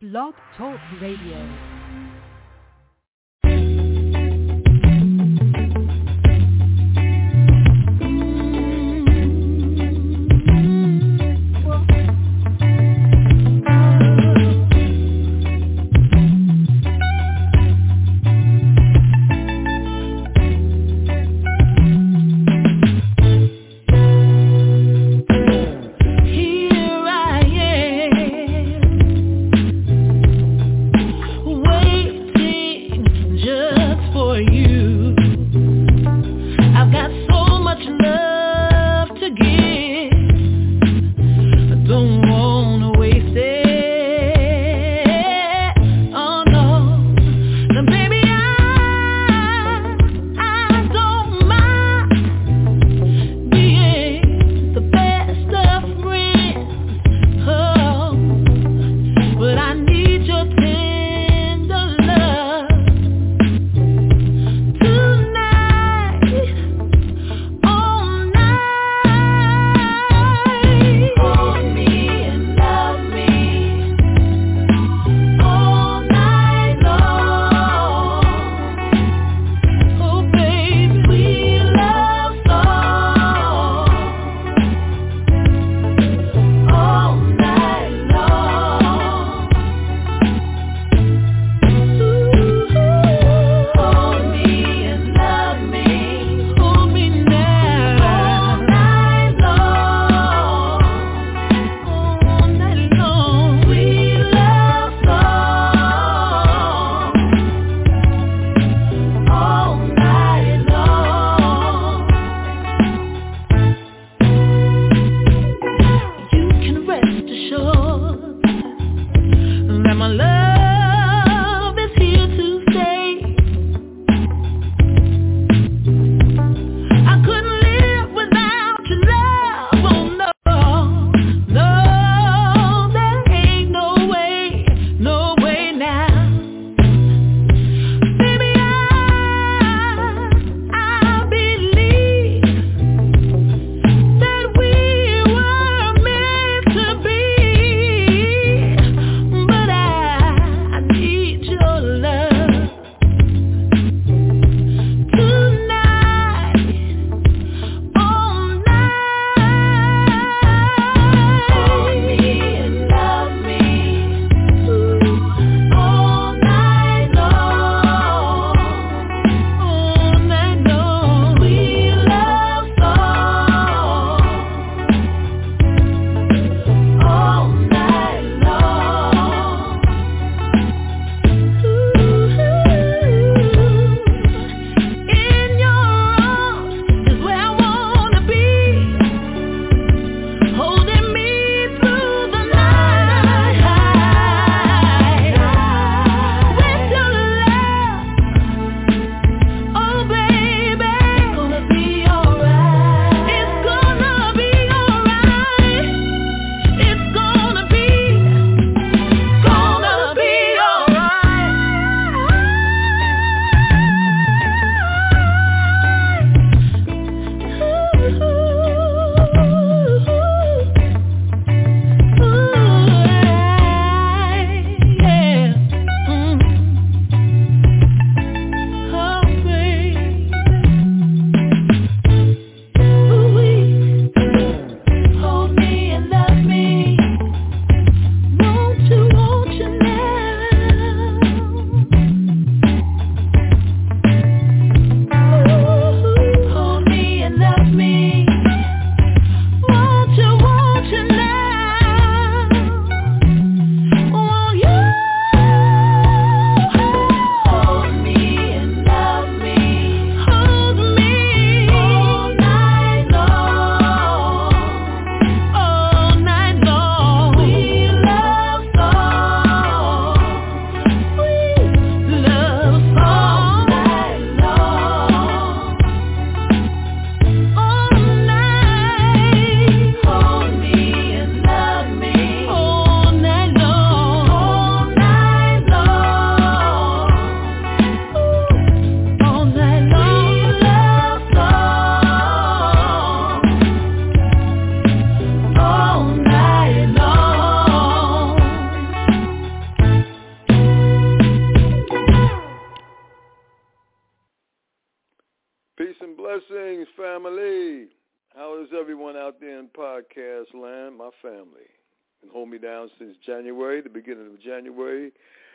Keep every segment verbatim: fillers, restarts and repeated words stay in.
Blog Talk Radio. Blessings, family. How is everyone out there in podcast land? My family. Been holding me down since January, the beginning of January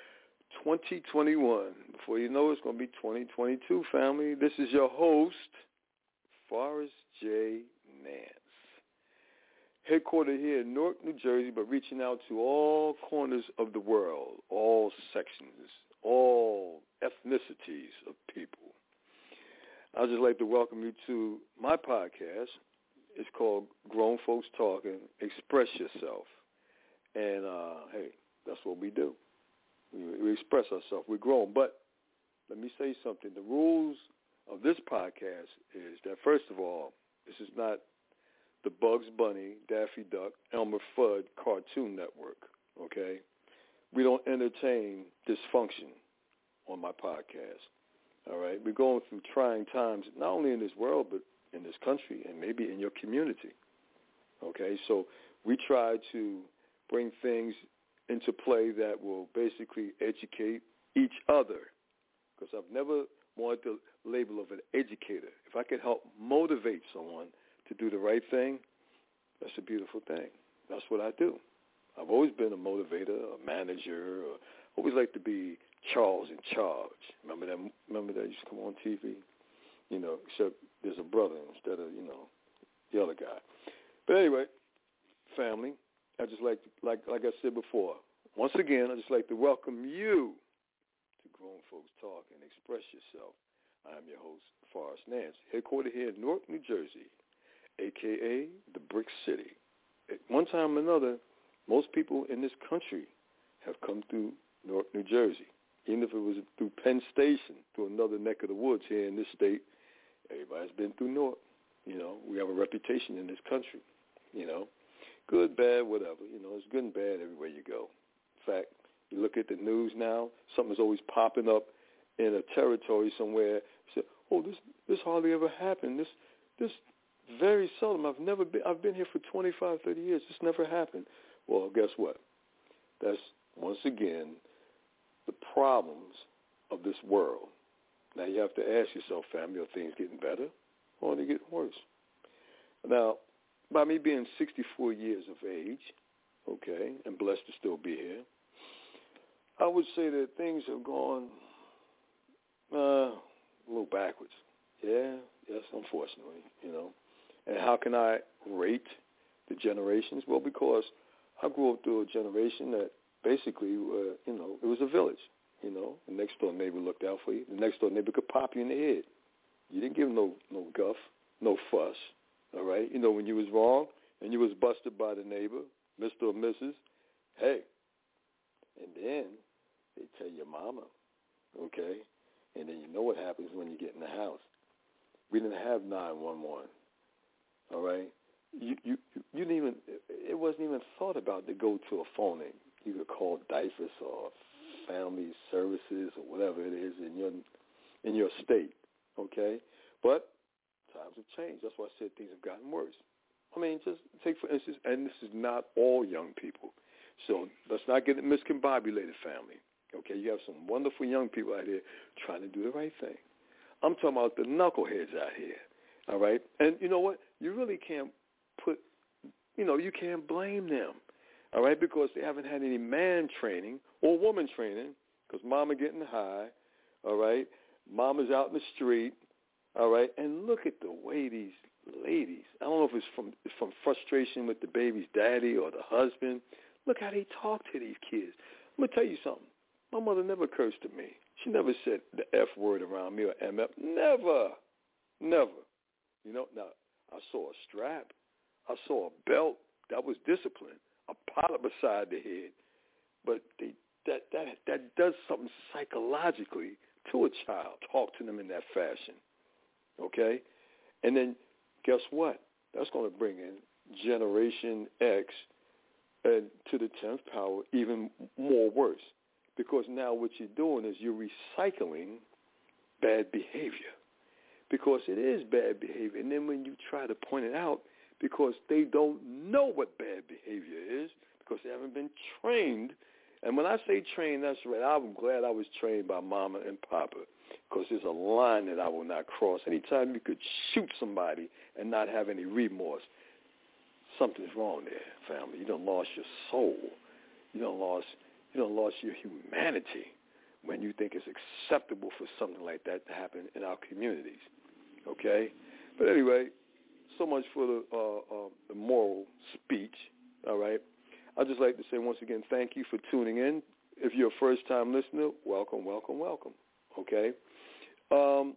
twenty twenty-one. Before you know it, it's going to be twenty twenty-two, family. This is your host, Forrest J. Nance. Headquartered here in Newark, New Jersey, but reaching out to all corners of the world, all sections, all ethnicities of people. I'd just like to welcome you to my podcast. It's called Grown Folks Talking, Express Yourself. And, uh, hey, that's what we do. We, we express ourselves. We're grown. But let me say something. The rules of this podcast is that, first of all, this is not the Bugs Bunny, Daffy Duck, Elmer Fudd Cartoon Network, okay? We don't entertain dysfunction on my podcast, all right? We're going through trying times, not only in this world, but in this country and maybe in your community, okay? So we try to bring things into play that will basically educate each other, because I've never wanted the label of an educator. If I could help motivate someone to do the right thing, that's a beautiful thing. That's what I do. I've always been a motivator, a manager, or always like to be Charles in charge. Remember that? Remember that used to come on T V? You know, except there's a brother instead of, you know, the other guy. But anyway, family, I just like, like, like I said before, once again, I just like to welcome you to Grown Folks Talk and Express Yourself. I'm your host, Forrest Nance, headquartered here in Newark, New Jersey, a k a the Brick City. At one time or another, most people in this country have come through Newark, New Jersey. Even if it was through Penn Station, through another neck of the woods here in this state, everybody's been through Newark. You know, we have a reputation in this country, you know. Good, bad, whatever. You know, it's good and bad everywhere you go. In fact, you look at the news now, something's always popping up in a territory somewhere. You say, oh, this this hardly ever happened. This this very seldom. I've never been. I've been here for twenty-five, thirty years. This never happened. Well, guess what? That's once again the problems of this world. Now you have to ask yourself, family, are things getting better or are they getting worse? Now, by me being sixty-four years of age, okay, and blessed to still be here, I would say that things have gone uh, a little backwards. Yeah, yes, unfortunately, you know. And how can I rate the generations? Well, because I grew up through a generation that basically, uh, you know, it was a village, you know. The next door neighbor looked out for you. The next door neighbor could pop you in the head. You didn't give no no guff, no fuss, all right? You know, when you was wrong and you was busted by the neighbor, Mister or Missus, hey, and then they tell your mama, okay? And then you know what happens when you get in the house. We didn't have nine one one, all right? You, you, you didn't even, it wasn't even thought about to go to a phone and you could call D I F A S or Family Services or whatever it is in your in your state, okay? But times have changed. That's why I said things have gotten worse. I mean, just take for instance, and this is not all young people, so let's not get it miscombobulated, family, okay? You have some wonderful young people out here trying to do the right thing. I'm talking about the knuckleheads out here, all right? And you know what? You really can't put, you know, you can't blame them. All right, because they haven't had any man training or woman training, because mama getting high, all right? Mama's out in the street, all right? And look at the way these ladies, I don't know if it's from it's from frustration with the baby's daddy or the husband. Look how they talk to these kids. I'm going to tell you something. My mother never cursed at me. She never said the F word around me or M F. Never. Never. You know, now, I saw a strap. I saw a belt. That was discipline. A pilot beside the head, but they, that that that does something psychologically to a child. Talk to them in that fashion, okay? And then guess what? That's going to bring in Generation X and to the tenth power even more worse, because now what you're doing is you're recycling bad behavior, because it is bad behavior. And then when you try to point it out, because they don't know what bad behavior is, because they haven't been trained And when I say trained, that's right. I'm glad I was trained by Mama and Papa, because there's a line that I will not cross. Anytime you could shoot somebody and not have any remorse, something's wrong there, family. You done lost your soul. You done lost, you done lost your humanity when you think it's acceptable for something like that to happen in our communities. Okay? But anyway, so much for the, uh, uh, the moral speech, all right? I'd just like to say once again, thank you for tuning in. If you're a first-time listener, welcome, welcome, welcome, okay? Um,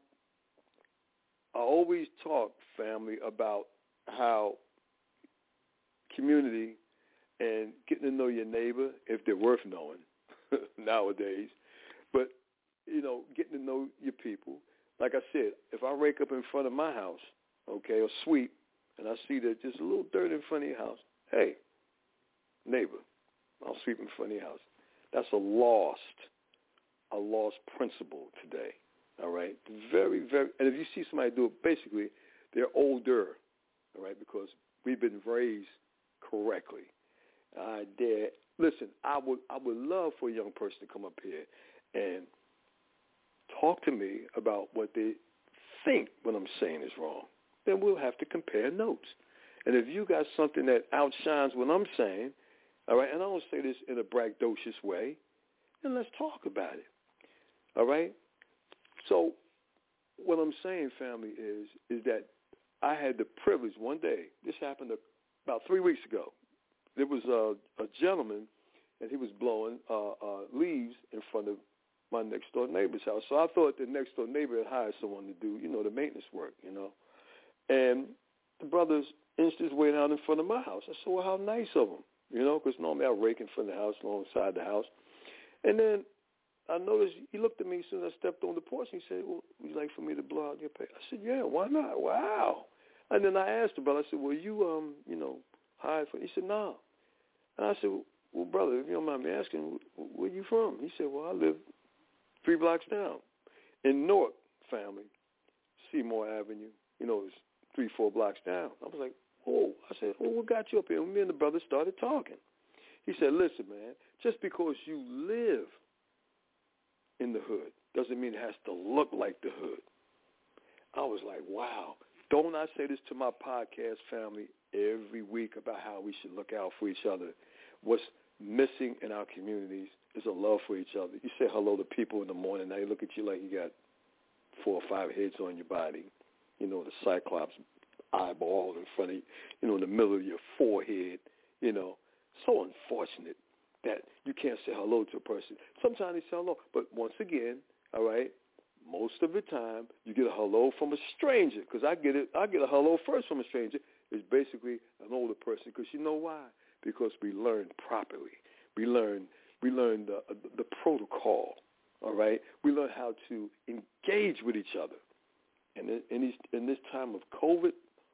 I always talk, family, about how community and getting to know your neighbor, if they're worth knowing nowadays, but, you know, getting to know your people. Like I said, if I rake up in front of my house, okay, or sweep, and I see that there's a little dirt in front of your house, hey, neighbor, I'll sweep in front of your house. That's a lost, a lost principle today, all right? Very, very, and if you see somebody do it, basically, they're older, all right, because we've been raised correctly. I dare, listen, I would, I would love for a young person to come up here and talk to me about what they think what I'm saying is wrong. Then we'll have to compare notes. And if you got something that outshines what I'm saying, all right, and I don't say this in a braggadocious way, then let's talk about it, all right? So what I'm saying, family, is is that I had the privilege one day, this happened about three weeks ago. There was a, a gentleman, and he was blowing uh, uh, leaves in front of my next-door neighbor's house. So I thought the next-door neighbor had hired someone to do, you know, the maintenance work, you know. And the brothers inched his way down in front of my house. I said, well, how nice of him, you know, because normally I rake in front of the house, alongside the house. And then I noticed he looked at me as soon as I stepped on the porch, and he said, well, would you like for me to blow out your paper? I said, yeah, why not? Wow. And then I asked the brother, I said, well, you, um, you know, hired for, he said, no. And I said, well, brother, if you don't mind me asking, where you from? He said, well, I live three blocks down in Newark, family, Seymour Avenue. You know, it's three, four blocks down. I was like, oh. I said, well, what got you up here? And me and the brother started talking. He said, listen, man, just because you live in the hood doesn't mean it has to look like the hood. I was like, wow. Don't I say this to my podcast family every week about how we should look out for each other? What's missing in our communities is a love for each other. You say hello to people in the morning, they look at you like you got four or five heads on your body. You know, the Cyclops eyeball in front of you, you know, in the middle of your forehead, you know. So unfortunate that you can't say hello to a person. Sometimes they say hello, but once again, all right, most of the time you get a hello from a stranger, because I get it. I get a hello first from a stranger. It's basically an older person, because you know why? Because we learn properly. We learn we learn the the protocol. All right, we learn how to engage with each other. And in, in, these, in this time of COVID,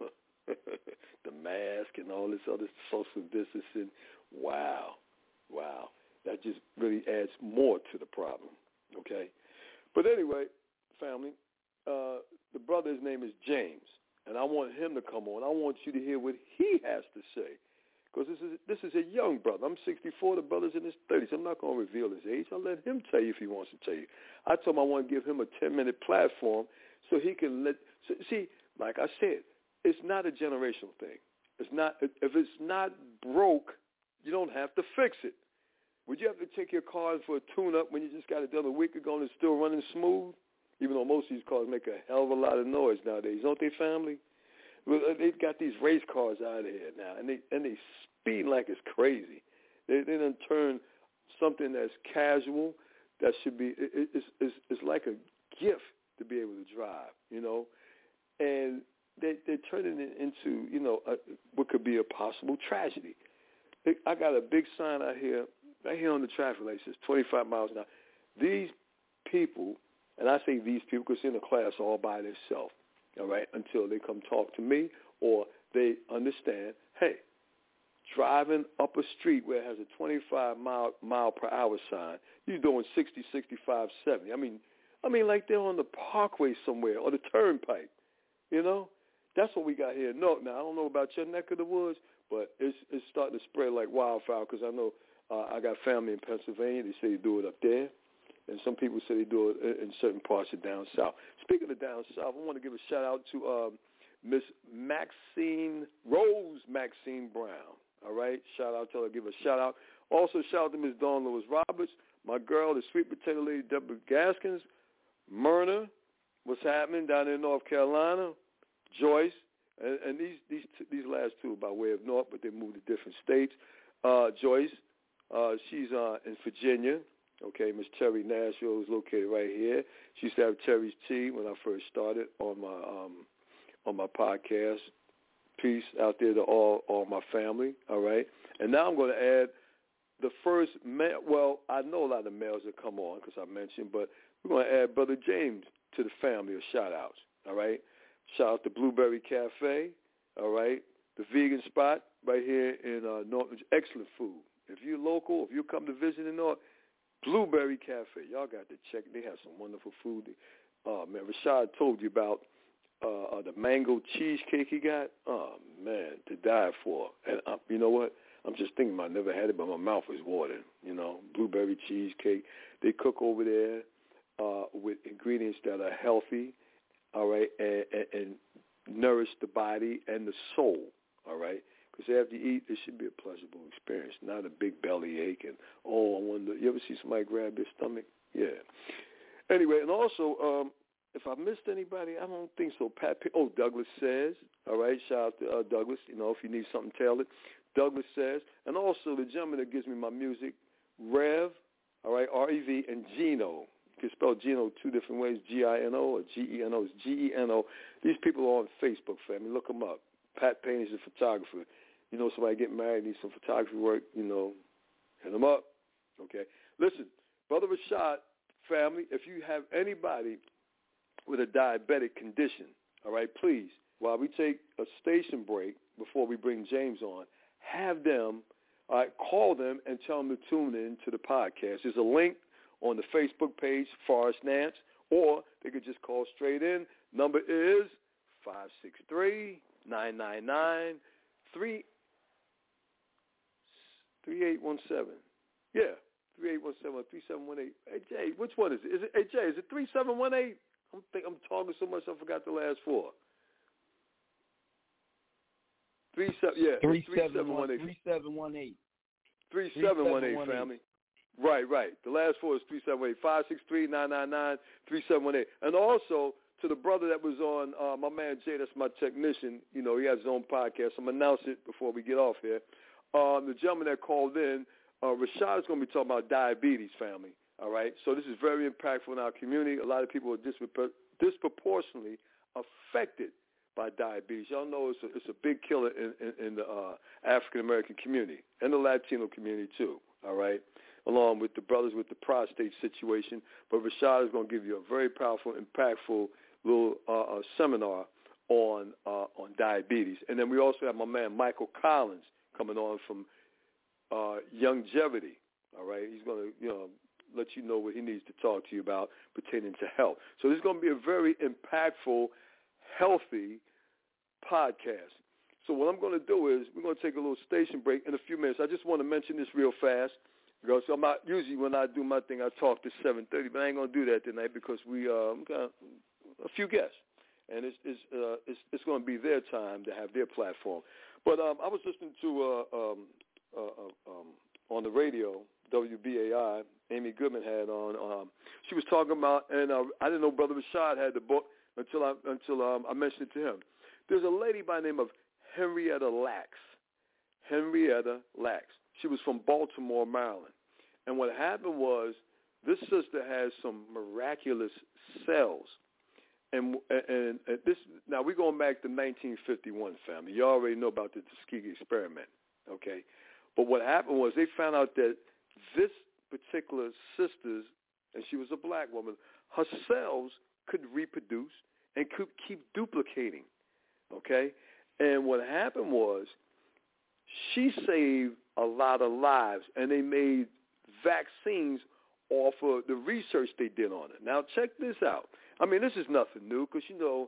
the mask and all this other social distancing, wow, wow, that just really adds more to the problem. Okay, but anyway, family, uh, the brother's name is James, and I want him to come on. I want you to hear what he has to say, because this is this is a young brother. I'm sixty-four. The brother's in his thirties. I'm not going to reveal his age. I'll let him tell you if he wants to tell you. I told him I want to give him a ten-minute platform so he can let so, – see, like I said, it's not a generational thing. It's not – if it's not broke, you don't have to fix it. Would you have to take your car for a tune-up when you just got it done a week ago and it's still running smooth? Even though most of these cars make a hell of a lot of noise nowadays, don't they, family? Well, they've got these race cars out of here now, and they and they speed like it's crazy. They they done turn something that's casual, that should be it, it's, it's it's like a gift to be able to drive, you know, and they they're turning it into you know a, what could be a possible tragedy. I got a big sign out here, right here on the traffic light, says twenty-five miles an hour. These people, and I say these people because they're in a class all by themselves. All right, until they come talk to me or they understand, hey, driving up a street where it has a twenty-five mile, mile per hour sign, you're doing sixty, sixty-five, seventy. I mean, I mean, like they're on the parkway somewhere or the turnpike, you know? That's what we got here. No, now, I don't know about your neck of the woods, but it's, it's starting to spread like wildfire because I know Uh, I got family in Pennsylvania. They say they do it up there. And some people say they do it in certain parts of down south. Speaking of down south, I want to give a shout-out to um, Miss Maxine, Rose Maxine Brown. All right? Shout-out to her. Give a shout-out. Also, shout-out to Miss Dawn Lewis Roberts, my girl, the sweet potato lady, Deborah Gaskins, Myrna, what's happening down in North Carolina, Joyce, and, and these these these last two by way of North, but they moved to different states. Uh, Joyce, uh, she's uh, in Virginia. Okay, Miss Terry Nashville is located right here. She used to have Terry's Tea when I first started on my um, on my podcast. Peace out there to all all my family. All right, and now I'm going to add the first male. Well, I know a lot of males that come on because I mentioned, but we're going to add Brother James to the family of shout-outs, all right? Shout out to Blueberry Cafe, all right? The vegan spot right here in uh, Norton. Excellent food. If you're local, if you come to visit in North, Blueberry Cafe, y'all got to check. They have some wonderful food. Oh, man, Rashad told you about uh, uh, the mango cheesecake he got. Oh, man, to die for. And uh, you know what? I'm just thinking about it. I never had it, but my mouth is watering, you know. Blueberry cheesecake. They cook over there uh, with ingredients that are healthy, all right, and, and, and nourish the body and the soul, all right? Because after you eat, it should be a pleasurable experience, not a big belly ache and, oh, I wonder, you ever see somebody grab their stomach? Yeah. Anyway, and also, um, if I missed anybody, I don't think so. Pat, P- oh, Douglas Says, all right, shout out to uh, Douglas, you know, if you need something tailored. Douglas Says, and also the gentleman that gives me my music, Rev, all right, R E V, and Gino. You can spell Gino two different ways, G I N O or G E N O. It's G E N O. These people are on Facebook, family. Look them up. Pat Payne is a photographer. You know, somebody getting married, needs some photography work, you know, hit them up. Okay. Listen, Brother Rashad, family, if you have anybody with a diabetic condition, all right, please, while we take a station break before we bring James on, have them, all right, call them and tell them to tune in to the podcast. There's a link on the Facebook page, Forrest Nance, or they could just call straight in. Number is five six three, nine nine nine, three eight one seven. Yeah, three eight one seven, three seven one eight. Hey, Jay, which one is it? Is it hey, Jay, is it three seven one eight? I'm think I'm talking so much I forgot the last four. Three seven, yeah, three three seven seven one one eight. Three seven one eight. Three seven one eight, family. Right, right. The last four is three seven one eight. Five six three nine nine nine three seven one eight. And also to the brother that was on, uh, my man Jay, that's my technician. You know, he has his own podcast. I'm gonna announce it before we get off here. Um, the gentleman that called in, uh, Rashad is going to be talking about diabetes, family. All right. So this is very impactful in our community. A lot of people are dispro- disproportionately affected by diabetes. Y'all know it's a, it's a big killer in, in, in the uh, African-American community and the Latino community too, all right, along with the brothers with the prostate situation. But Rashad is going to give you a very powerful, impactful little uh, uh, seminar on uh, on diabetes. And then we also have my man Michael Collins coming on from uh, Youngevity, all right? He's going to, you know, let you know what he needs to talk to you about pertaining to health. So this is going to be a very impactful, healthy podcast. So what I'm going to do is we're going to take a little station break in a few minutes. I just want to mention this real fast. Because I'm not, usually when I do my thing, I talk to seven thirty, but I ain't going to do that tonight because we um, got a few guests. And it's it's, uh, it's it's going to be their time to have their platform. But um, I was listening to, uh, um, uh, uh, um, on the radio, W B A I, Amy Goodman had on. Um, she was talking about, and uh, I didn't know Brother Rashad had the book until I until um, I mentioned it to him. There's a lady by the name of Henrietta Lacks. Henrietta Lacks. She was from Baltimore, Maryland. And what happened was this sister has some miraculous cells. And, and, and this now we're going back to nineteen fifty-one, family. You already know about the Tuskegee experiment, okay? But what happened was they found out that this particular sister's, and she was a black woman, her cells could reproduce and could keep duplicating, okay? And what happened was she saved a lot of lives, and they made vaccines off of the research they did on it. Now, check this out. I mean, this is nothing new because, you know,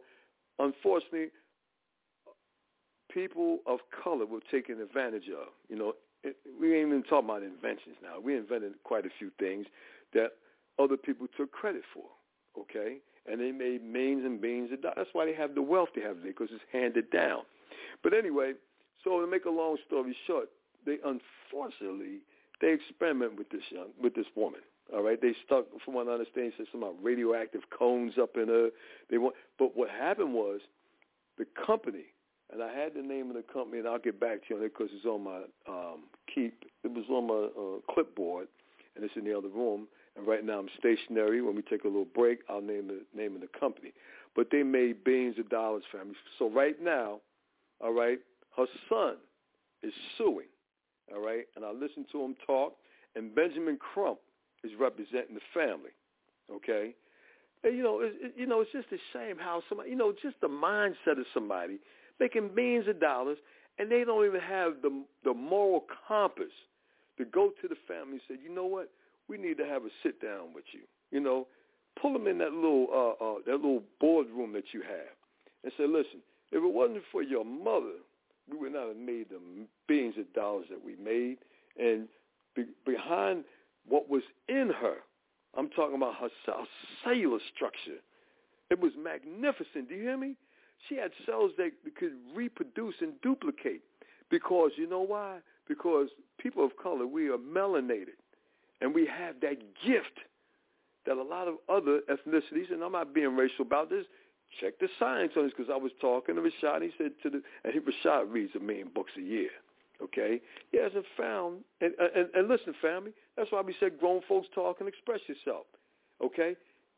unfortunately, people of color were taken advantage of. You know, it, we ain't even talking about inventions now. We invented quite a few things that other people took credit for, okay? And they made millions and billions of dollars. That's why they have the wealth they have today, because it's handed down. But anyway, so to make a long story short, they unfortunately, they experiment with this young, with this woman. All right, they stuck, from what I understand, said some radioactive cones up in her. They want, but what happened was the company, and I had the name of the company, and I'll get back to you on it because it's on my um, keep. It was on my uh, clipboard, and it's in the other room. And right now I'm stationary. When we take a little break, I'll name the name of the company. But they made billions of dollars, family. So right now, all right, her son is suing, all right, and I listened to him talk, and Benjamin Crump is representing the family, okay? And, you know, it, it, you know, it's just a shame how somebody, you know, just the mindset of somebody making millions of dollars, and they don't even have the the moral compass to go to the family and say, you know what, we need to have a sit down with you. You know, pull them in that little uh, uh, that little boardroom that you have, and say, listen, if it wasn't for your mother, we would not have made the billions of dollars that we made, and be, behind what was in her, I'm talking about her cellular structure. It was magnificent. Do you hear me? She had cells that could reproduce and duplicate because, you know why? Because people of color, we are melanated, and we have that gift that a lot of other ethnicities, and I'm not being racial about this, check the science on this because I was talking to Rashad. He said to the, and he, Rashad reads a million books a year. Okay, he hasn't found, and, and, and listen, family, that's why we said grown folks talk and express yourself, okay?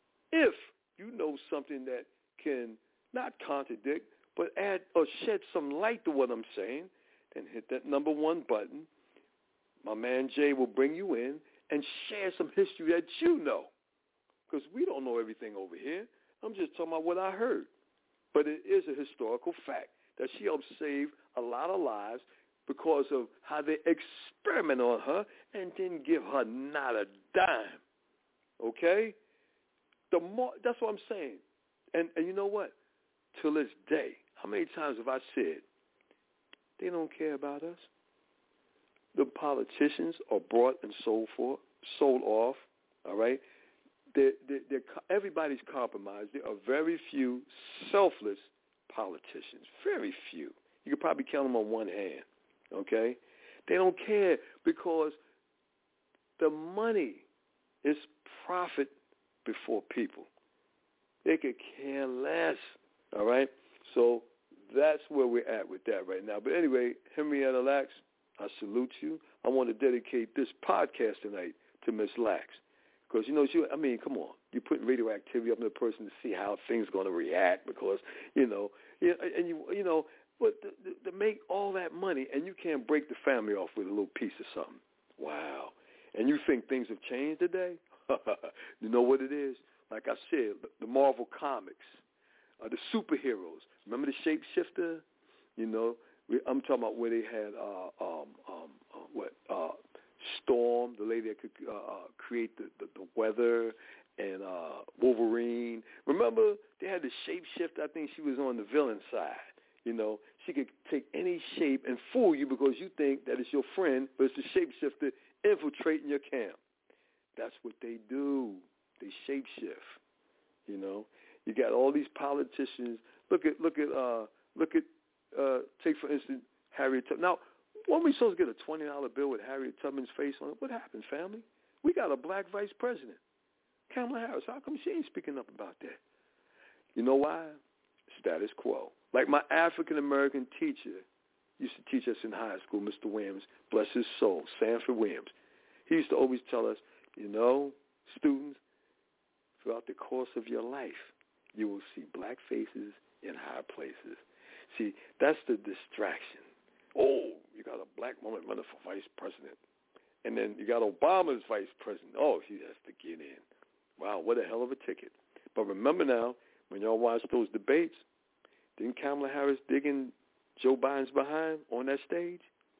If you know something that can not contradict, but add or shed some light to what I'm saying, then hit that number one button. My man Jay will bring you in and share some history that you know, because we don't know everything over here. I'm just talking about what I heard. But it is a historical fact that she helped save a lot of lives because of how they experiment on her and didn't give her not a dime, okay? The more, that's what I'm saying. And, and you know what? Till this day, how many times have I said, they don't care about us? The politicians are brought and sold for, sold off, all right? They're, they're, they're, everybody's compromised. There are very few selfless politicians, very few. You could probably count them on one hand. Okay? They don't care because the money is profit before people. They could care less, all right? So that's where we're at with that right now. But anyway, Henrietta Lacks, I salute you. I want to dedicate this podcast tonight to Miss Lacks because, you know, she, I mean, come on. You're putting radioactivity up in the person to see how things are going to react because, you know, and you, you know, but to, to make all that money, and you can't break the family off with a little piece of something. Wow. And you think things have changed today? You know what it is? Like I said, the Marvel Comics, uh, the superheroes. Remember the Shapeshifter? You know, we, I'm talking about where they had uh, um, um, uh, what uh, Storm, the lady that could uh, uh, create the, the, the weather, and uh, Wolverine. Remember they had the Shapeshifter? I think she was on the villain side. You know, she could take any shape and fool you because you think that it's your friend, but it's the shapeshifter infiltrating your camp. That's what they do. They shapeshift. You know, you got all these politicians. Look at, look at, uh, look at. Uh, take for instance Harriet Tubman. Now, when we supposed to get a twenty dollar bill with Harriet Tubman's face on it? What happened, family? We got a black vice president, Kamala Harris. How come she ain't speaking up about that? You know why? Status quo. Like my African-American teacher used to teach us in high school, Mister Williams, bless his soul, Sanford Williams. He used to always tell us, you know, students, throughout the course of your life, you will see black faces in high places. See, that's the distraction. Oh, you got a black woman running for vice president. And then you got Obama's vice president. Oh, he has to get in. Wow, what a hell of a ticket. But remember now, when y'all watch those debates, didn't Kamala Harris dig in Joe Biden's behind on that stage?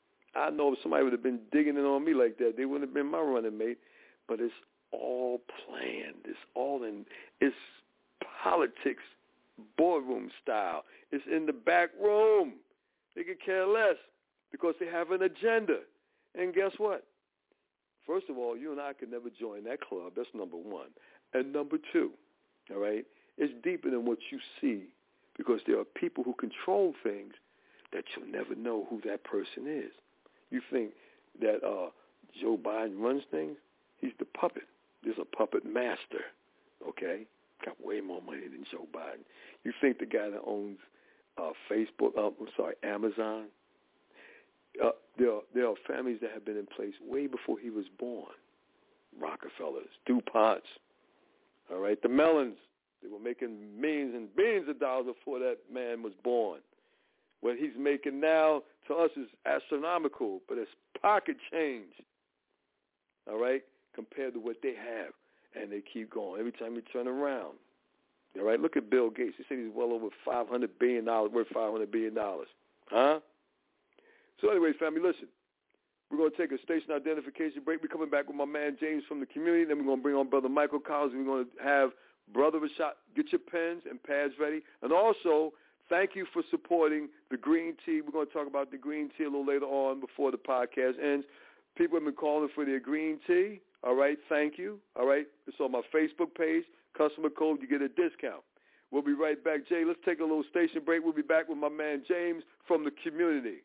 I know if somebody would have been digging in on me like that, they wouldn't have been my running mate. But it's all planned. It's all in, it's politics, boardroom style. It's in the back room. They could care less because they have an agenda. And guess what? First of all, you and I could never join that club. That's number one. And number two, all right, it's deeper than what you see because there are people who control things that you'll never know who that person is. You think that uh, Joe Biden runs things? He's the puppet. There's a puppet master, okay? Got way more money than Joe Biden. You think the guy that owns uh, Facebook, uh, I'm sorry, Amazon, uh, there, are, there are families that have been in place way before he was born. Rockefellers, DuPonts, all right? The Mellons, they were making millions and billions of dollars before that man was born. What he's making now to us is astronomical, but it's pocket change, all right, compared to what they have. And they keep going every time you turn around. All right, look at Bill Gates. He said he's well over five hundred billion dollars, worth five hundred billion dollars. Huh? So anyway, family, listen. We're going to take a station identification break. We're coming back with my man James from the community. Then we're going to bring on Brother Michael Collins. We're going to have Brother Rashad. Get your pens and pads ready. And also, thank you for supporting the green tea. We're going to talk about the green tea a little later on before the podcast ends. People have been calling for their green tea. All right, thank you. All right, it's on my Facebook page. Customer code, you get a discount. We'll be right back. Jay, let's take a little station break. We'll be back with my man James from the community.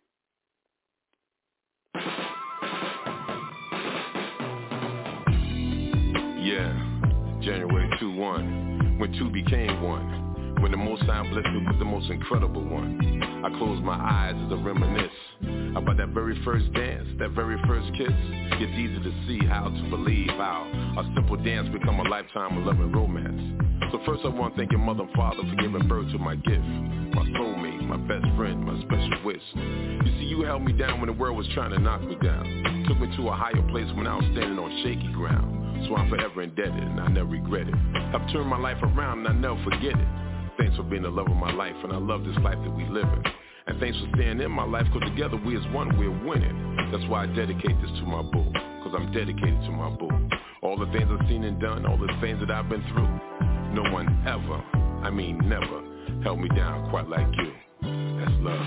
Yeah, January two one, when two became one. When the Most High blessed me with the most incredible one. I close my eyes as I reminisce about that very first dance, that very first kiss. It's easy to see how to believe how a simple dance become a lifetime of love and romance. So first I want to thank your mother and father for giving birth to my gift, my soulmate, my best friend, my special wish. You see, you held me down when the world was trying to knock me down. Took me to a higher place when I was standing on shaky ground. So I'm forever indebted and I never regret it. I've turned my life around and I never forget it. Thanks for being the love of my life, and I love this life that we live in. And thanks for staying in my life, because together we as one, we're winning. That's why I dedicate this to my boo, because I'm dedicated to my boo. All the things I've seen and done, all the things that I've been through, no one ever, I mean never, held me down quite like you. That's love.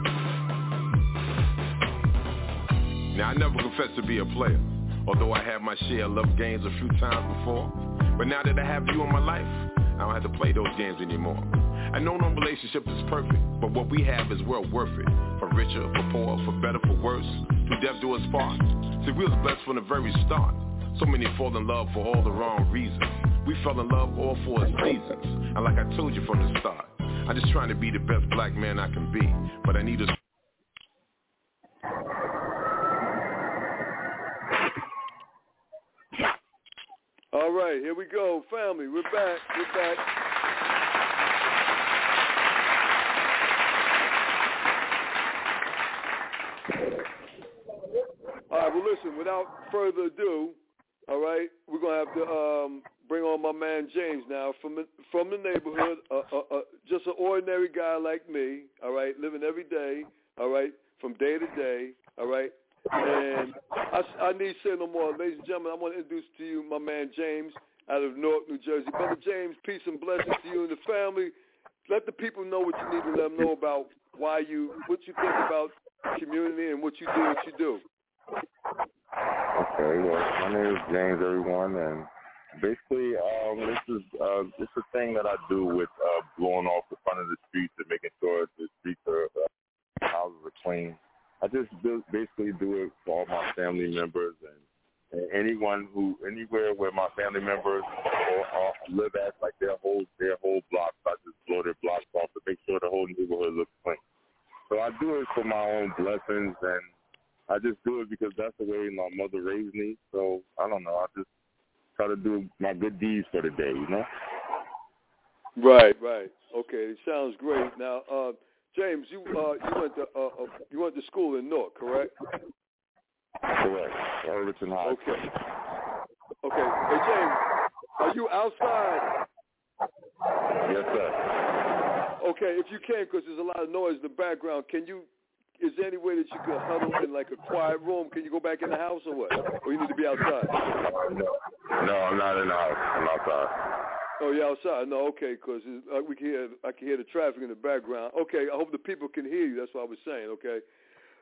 Now, I never confessed to be a player, although I had my share of love games a few times before. But now that I have you in my life, I don't have to play those games anymore. I know no relationship is perfect, but what we have is well worth it. For richer, for poor, for better, for worse, through death do us part. See, we was blessed from the very start. So many fall in love for all the wrong reasons. We fell in love all for its seasons. And like I told you from the start, I'm just trying to be the best black man I can be. But I need a... All right, here we go, family. We're back. We're back. All right, well, listen, without further ado, all right, we're going to have to um, bring on my man James now from the, from the neighborhood, uh, uh, uh, just an ordinary guy like me, all right, living every day, all right, from day to day, all right. And I, I need to say no more. Ladies and gentlemen, I want to introduce to you my man James out of Newark, New Jersey. Brother James, peace and blessings to you and the family. Let the people know what you need to let them know about why you, what you think about the community and what you do, what you do. Okay, well, my name is James, everyone, and basically um, this is uh, this is a thing that I do with uh, blowing off the front of the streets and making sure the streets are, uh, houses are clean. I just do, basically do it for all my family members and, and anyone who, anywhere where my family members or, or live at, like their whole their whole blocks. I just blow their blocks off to make sure the whole neighborhood looks clean. So I do it for my own blessings, and I just do it because that's the way my mother raised me. So I don't know. I just try to do my good deeds for the day, you know. Right, right. Okay, it sounds great. Now, uh, James, you uh, you went to uh, uh, you went to school in Newark, correct? Correct. Everton High. Okay. Okay. Hey, James, are you outside? Yes, sir. Okay, if you can, because there's a lot of noise in the background. Can you? Is there any way that you could huddle in like a quiet room? Can you go back in the house or what? Or you need to be outside? No, no, I'm not in the house. I'm outside. Oh, yeah, outside. No, okay, because uh, we can hear, I can hear the traffic in the background. Okay, I hope the people can hear you. That's what I was saying, okay?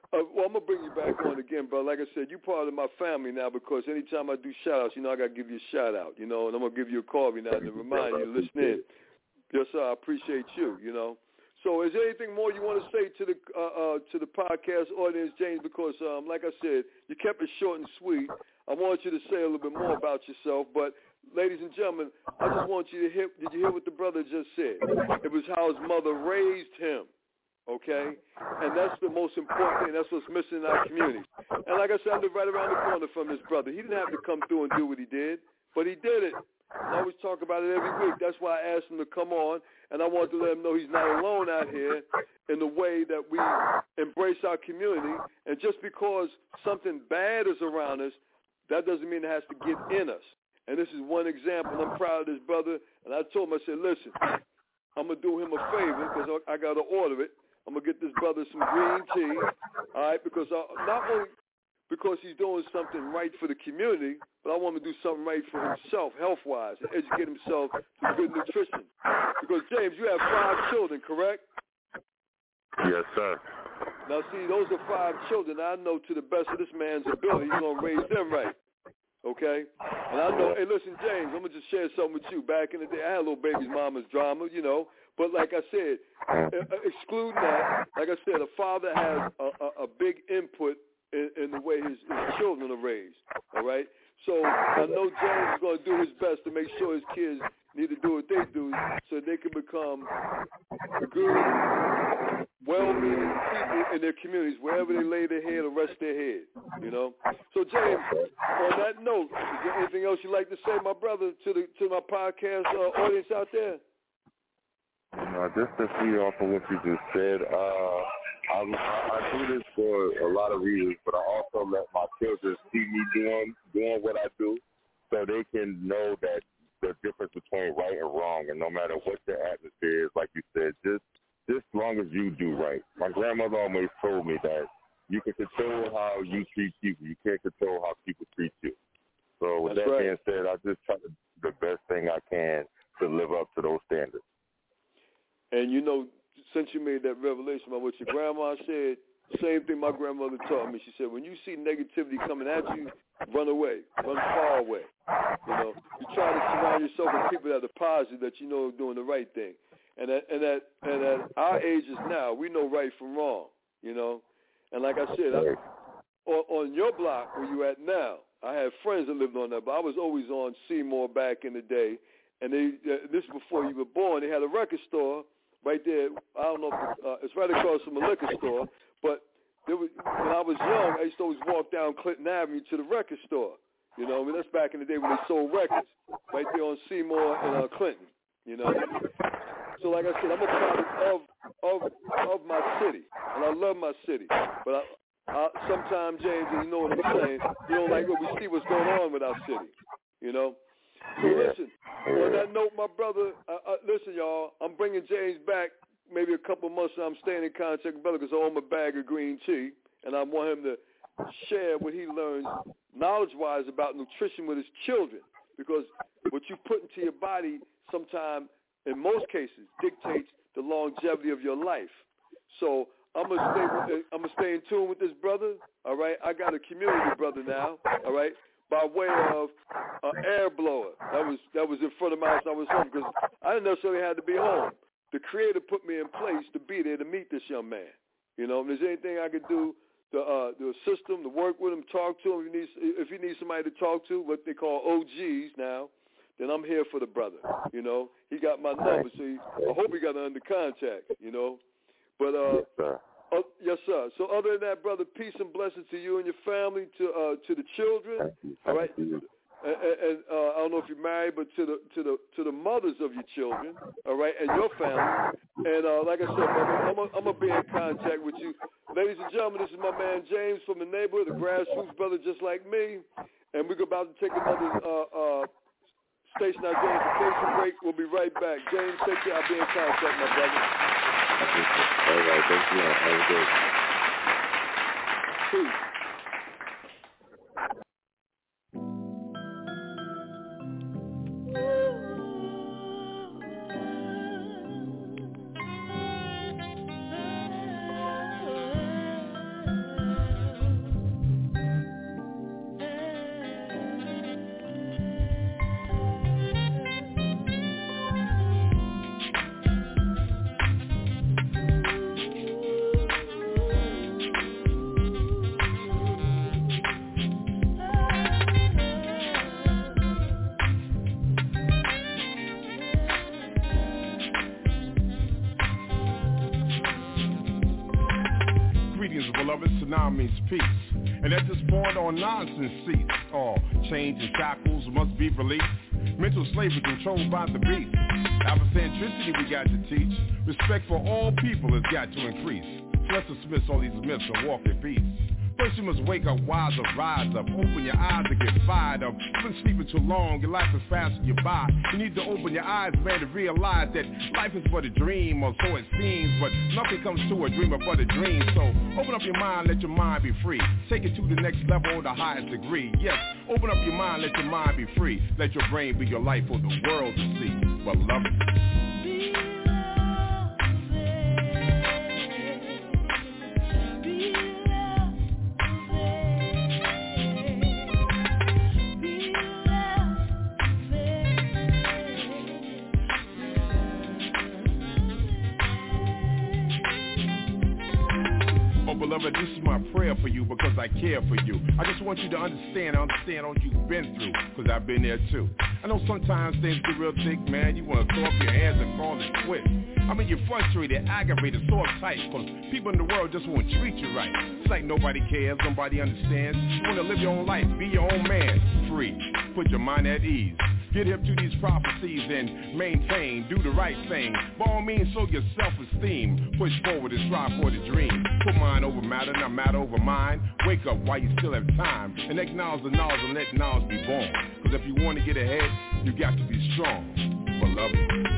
Uh, well, I'm going to bring you back on again, bro. Like I said, you're part of my family now because anytime I do shout-outs, you know, I got to give you a shout-out, you know, and I'm going to give you a call every now and then to remind you to listen in. Yes, sir, I appreciate you, you know. So is there anything more you want to say to the uh, uh, to the podcast audience, James? Because, um, like I said, you kept it short and sweet. I want you to say a little bit more about yourself, but ladies and gentlemen, I just want you to hear, did you hear what the brother just said? It was how his mother raised him. Okay? And that's the most important thing. That's what's missing in our community. And like I said, I live right around the corner from this brother. He didn't have to come through and do what he did, but he did it. I always talk about it every week. That's why I asked him to come on, and I want to let him know he's not alone out here in the way that we embrace our community. And just because something bad is around us, that doesn't mean it has to get in us. And this is one example. I'm proud of this brother, and I told him, I said, listen, I'm going to do him a favor because I got to order it. I'm going to get this brother some green tea, all right, because I, not only because he's doing something right for the community, but I want him to do something right for himself, health-wise, and educate himself to good nutrition. Because, James, you have five children, correct? Yes, sir. Now, see, those are five children. I know to the best of this man's ability, he's going to raise them right. Okay? And I know, hey, listen, James, I'm going to just share something with you. Back in the day, I had a little baby's mama's drama, you know. But like I said, excluding that, like I said, a father has a, a, a big input in, in the way his, his children are raised, all right? So I know James is going to do his best to make sure his kids need to do what they do so they can become good, well-meaning people in their communities, wherever they lay their head or rest their head, you know? So, James, on that note, is there anything else you'd like to say, my brother, to the to my podcast uh, audience out there? Uh, just to see off of what you just said, uh, I, I do this for a lot of reasons, but I also let my children see me doing doing what I do, so they can know that the difference between right and wrong, and no matter what the atmosphere is, like you said, just just as long as you do right. My grandmother always told me that you can control how you treat people, you can't control how people treat you. So with That's that right. being said, I just try to do the best thing I can to live up to those standards. And, you know, since you made that revelation about what your grandma said, same thing my grandmother taught me. She said, when you see negativity coming at you, run away, run far away. You know, you try to surround yourself with people that are positive, that you know are doing the right thing. And at, and at, and at our ages now, we know right from wrong, you know. And like I said, I, on, on your block where you at now, I had friends that lived on that, but I was always on Seymour back in the day. And they, uh, this is before you were born, they had a record store right there. I don't know if it, uh, it's right across from a liquor store, but there was, when I was young, I used to always walk down Clinton Avenue to the record store. You know, I mean, that's back in the day when they sold records, right there on Seymour and uh, Clinton, you know. So like I said, I'm a product of, of, of my city, and I love my city. But I, I, sometimes, James, and you know what I'm saying, you don't like what we see what's going on with our city, you know. So listen, on that note, my brother, uh, uh, listen, y'all, I'm bringing James back maybe a couple of months, and I'm staying in contact with brother because I own a bag of green tea, and I want him to share what he learns knowledge-wise about nutrition with his children, because what you put into your body sometimes, in most cases, dictates the longevity of your life. So I'm gonna stay. With, I'm gonna stay in tune with this brother. All right, I got a community brother now. All right, by way of an air blower that was that was in front of my house. I was home because I didn't necessarily have to be home. The Creator put me in place to be there to meet this young man. You know, if there's anything I could do to, uh, to assist him, to work with him, talk to him, if he needs, if he needs somebody to talk to, what they call O Gs now, then I'm here for the brother. You know, he got my number, so he, I hope he got under contact. You know, but uh, yes, sir. Uh, yes, sir. So other than that, brother, peace and blessings to you and your family, to uh, to the children. Thank you. All right. Thank you. And, and uh, I don't know if you're married, but to the to the to the mothers of your children, all right, and your family. And uh, like I said, brother, I'm gonna I'm gonna be in contact with you, ladies and gentlemen. This is my man James from the neighborhood, the grassroots brother, just like me. And we're about to take another uh, uh, station identification break. We'll be right back. James, take care. I'll be in contact, my brother. All right, thank you. Have a good. Peace. tsunami means peace. And that just spawned on nonsense seats. All chains and shackles must be released. Mental slavery controlled by the beast. Afrocentricity we got to teach. Respect for all people has got to increase. So let's dismiss all these myths and walk in peace. First you must wake up, wise up, rise up. Open your eyes to get fired up. You've been sleeping too long, your life is passing you by. You need to open your eyes, man, to realize that life is but a dream, or so it seems. But nothing comes to a dreamer but a dream. So open up your mind, let your mind be free. Take it to the next level or the highest degree. Yes, open up your mind, let your mind be free. Let your brain be your life for the world to see. Beloved. Beloved, this is my prayer for you because I care for you. I just want you to understand, I understand all you've been through because I've been there too. I know sometimes things get real thick, man. You want to throw up your hands and call it quits. I mean, you're frustrated, aggravated, so uptight because people in the world just won't treat you right. It's like nobody cares, nobody understands. You want to live your own life, be your own man, free. Put your mind at ease. Get hip to these prophecies and maintain, do the right thing. By all means, show your self-esteem. Push forward and strive for the dream. Put mind over matter, not matter over mind. Wake up while you still have time. And acknowledge the knowledge and let knowledge be born. Because if you want to get ahead, you got to be strong, beloved.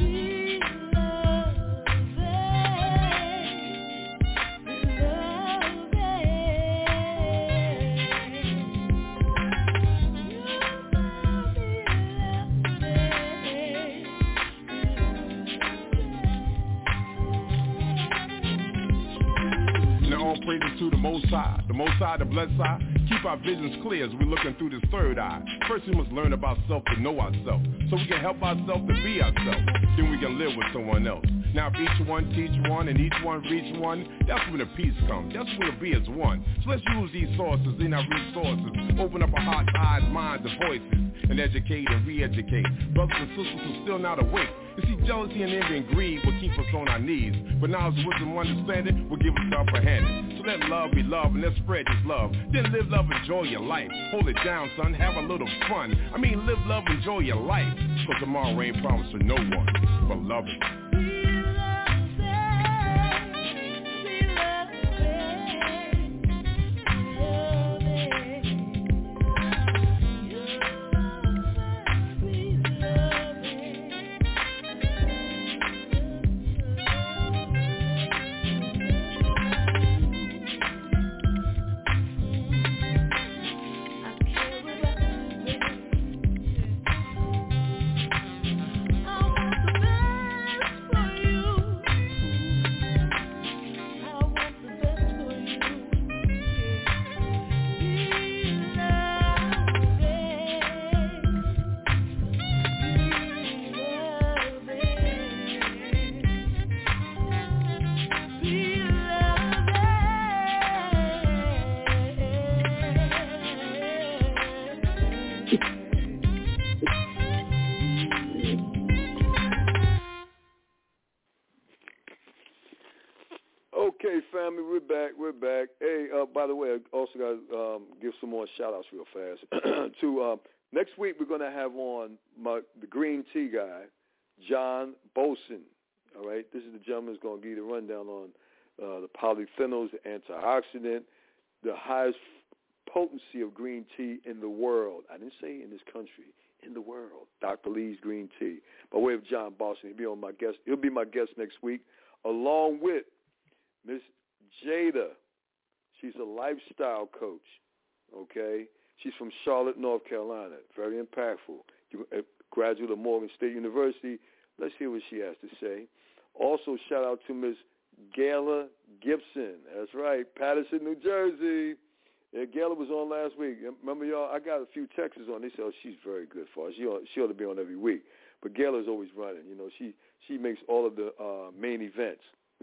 Praises to the Most High, the Most High, the Blessed High. Keep our visions clear as we're looking through this third eye. First we must learn about self to know ourselves, so we can help ourselves to be ourselves. Then we can live with someone else. Now if each one teach one and each one reach one, that's when the peace comes. That's when the be is one. So let's use these sources in our resources. Open up our hearts, eyes, minds, and voices, and educate and re-educate. Brothers and sisters who still not awake. You see, jealousy and envy and greed will keep us on our knees. But knowledge, wisdom, understanding will give us the upper hand. So let love be love and let's spread this love. Then live, love, enjoy your life. Hold it down, son, have a little fun. I mean, live, love, enjoy your life. Because tomorrow ain't promised to no one. Beloved. Family, we're back. We're back. Hey, uh, by the way, I also got to um, give some more shout-outs real fast. to uh, next week, we're going to have on my, the green tea guy, John Bolson. All right, this is the gentleman who's going to give you the rundown on uh, the polyphenols, the antioxidant, the highest potency of green tea in the world. I didn't say in this country, in the world. Doctor Lee's green tea. By way of John Bolson, he'll be on my guest. He'll be my guest next week, along with Miss Jada. She's a lifestyle coach, okay? She's from Charlotte, North Carolina. Very impactful. A graduate of Morgan State University. Let's hear what she has to say. Also, shout out to Miss Gayla Gibson. That's right, Patterson, New Jersey. Yeah, Gayla was on last week. Remember, y'all, I got a few texts on. They said, oh, she's very good for us. She ought, she ought to be on every week. But Gayla's always running. You know, she, she makes all of the uh, main events.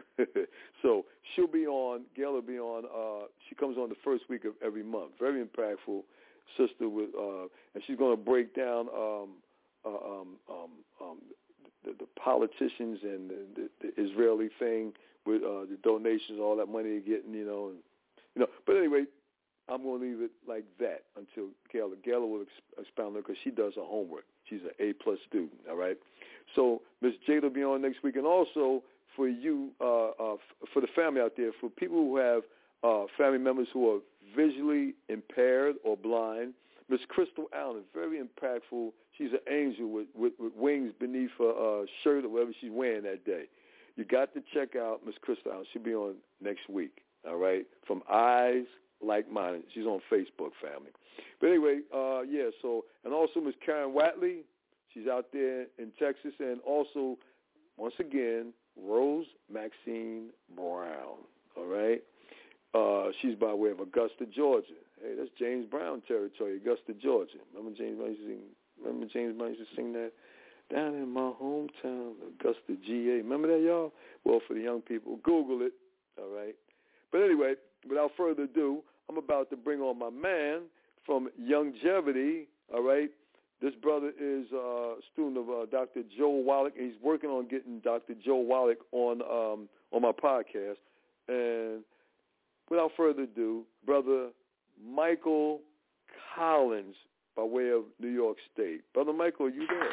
So she'll be on, Gail will be on, uh, she comes on the first week of every month. Very impactful sister with, uh, and she's going to break down um, uh, um, um, um, the, the politicians and the, the, the Israeli thing with uh, the donations, all that money they're getting, you know, and You know, but anyway, I'm going to leave it like that until Gayla. Gayla will expound on it because she does her homework. She's an A-plus student, all right? So Miss Jada will be on next week. And also for you, uh, uh, for the family out there, for people who have uh, family members who are visually impaired or blind, Miss Crystal Allen, very impactful. She's an angel with, with, with wings beneath her uh, shirt or whatever she's wearing that day. You got to check out Miss Crystal Allen. She'll be on next week, all right, from Eyes Like Mine. She's on Facebook, family. But anyway, uh, yeah, so, and also Miss Karen Watley. She's out there in Texas. And also, once again, Rose Maxine Brown, all right? Uh, she's by way of Augusta, Georgia. Hey, that's James Brown territory, Augusta, Georgia. Remember James Brown used to sing, remember James Brown used to sing that? Down in my hometown, Augusta, G A. Remember that, y'all? Well, for the young people, Google it, all right? But anyway, without further ado, I'm about to bring on my man from Youngevity, all right? This brother is a student of uh, Doctor Joe Wallach. He's working on getting Doctor Joe Wallach on um, on my podcast. And without further ado, Brother Michael Collins by way of New York State. Brother Michael, are you there?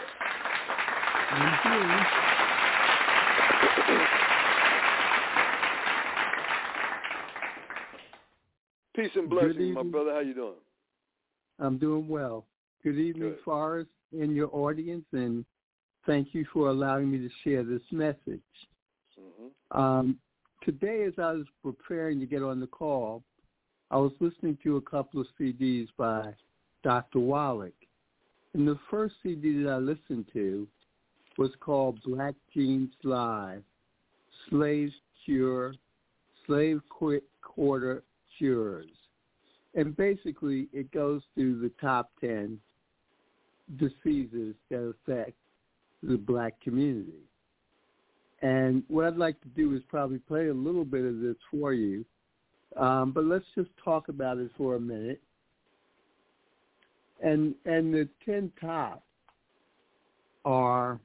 Peace and blessings, my brother. How you doing? I'm doing well. Good evening, Good. Forrest, and your audience, and thank you for allowing me to share this message. Mm-hmm. Um, today, as I was preparing to get on the call, I was listening to a couple of C Ds by Doctor Wallach. And the first C D that I listened to was called Black Genes Live, Slaves Cure, Slave Quarter Cures. And basically, it goes through the top ten diseases that affect the black community. And what I'd like to do is probably play a little bit of this for you, um, but let's just talk about it for a minute. And and the ten top are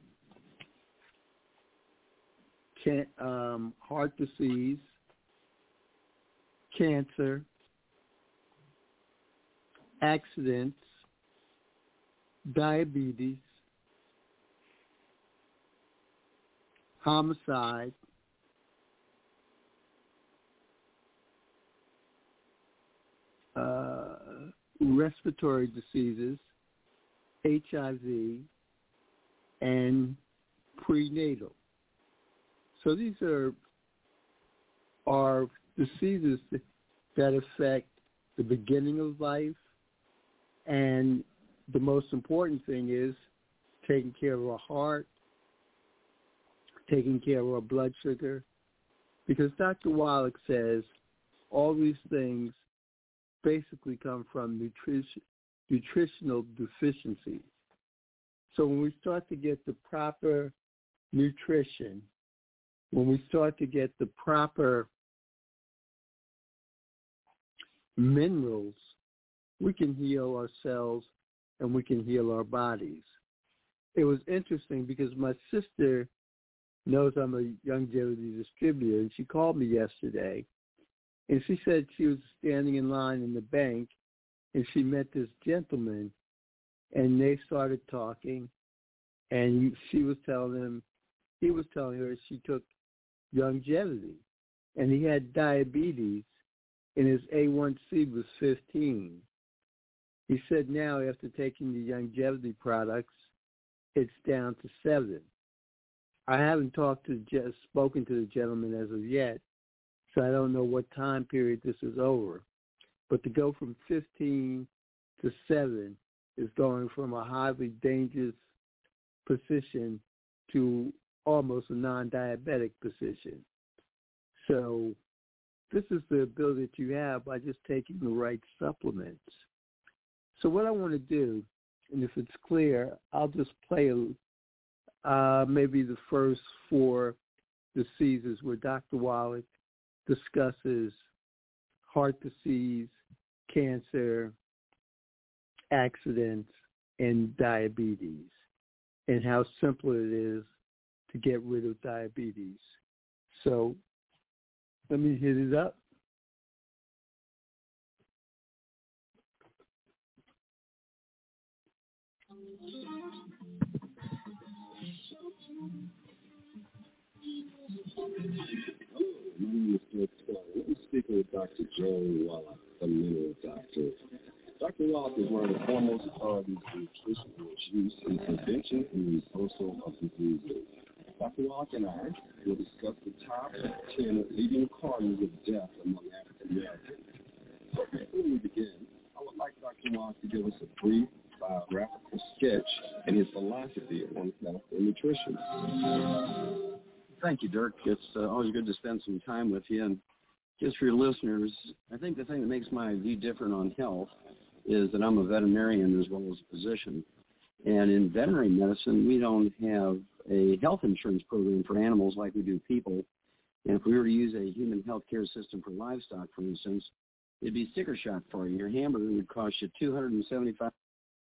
can, um, heart disease, cancer, accidents, diabetes, homicide, uh, respiratory diseases, H I V, and prenatal. So these are are diseases that affect the beginning of life, and the most important thing is taking care of our heart, taking care of our blood sugar, because Doctor Wallach says all these things basically come from nutrition, nutritional deficiencies. So when we start to get the proper nutrition, when we start to get the proper minerals, we can heal ourselves and we can heal our bodies. It was interesting because my sister knows I'm a Youngevity distributor, and she called me yesterday, and she said she was standing in line in the bank, and she met this gentleman, and they started talking, and she was telling him, he was telling her she took Youngevity, and he had diabetes, and his A one C was fifteen. He said now after taking the Youngevity products, it's down to seven. I haven't talked to, just spoken to the gentleman as of yet, so I don't know what time period this is over. But to go from fifteen to seven is going from a highly dangerous position to almost a non-diabetic position. So this is the ability that you have by just taking the right supplements. So what I want to do, and if it's clear, I'll just play uh, maybe the first four diseases where Doctor Wallach discusses heart disease, cancer, accidents, and diabetes, and how simple it is to get rid of diabetes. So let me hit it up. I'm speaking with Doctor Joel Wallach, the mineral doctor. Doctor Wallach is one of the foremost authorities in nutrition and its use in prevention and reversal of diseases. Doctor Wallach and I will discuss the top ten leading causes of death among African Americans. But before we begin, I would like Doctor Wallach to give us a brief biographical sketch and his philosophy on health and nutrition. Thank you, Dirk. It's uh, always good to spend some time with you. And just for your listeners, I think the thing that makes my view different on health is that I'm a veterinarian as well as a physician. And in veterinary medicine, we don't have a health insurance program for animals like we do people. And if we were to use a human health care system for livestock, for instance, it'd be sticker shock for you. Your hamburger would cost you two hundred seventy-five dollars.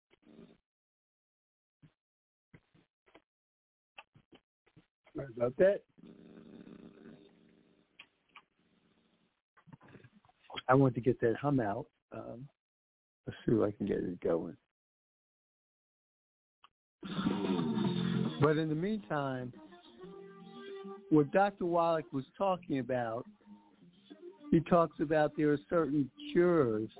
Sorry about that. I want to get that hum out. Um, let's see if I can get it going. But in the meantime, what Doctor Wallach was talking about, he talks about there are certain cures.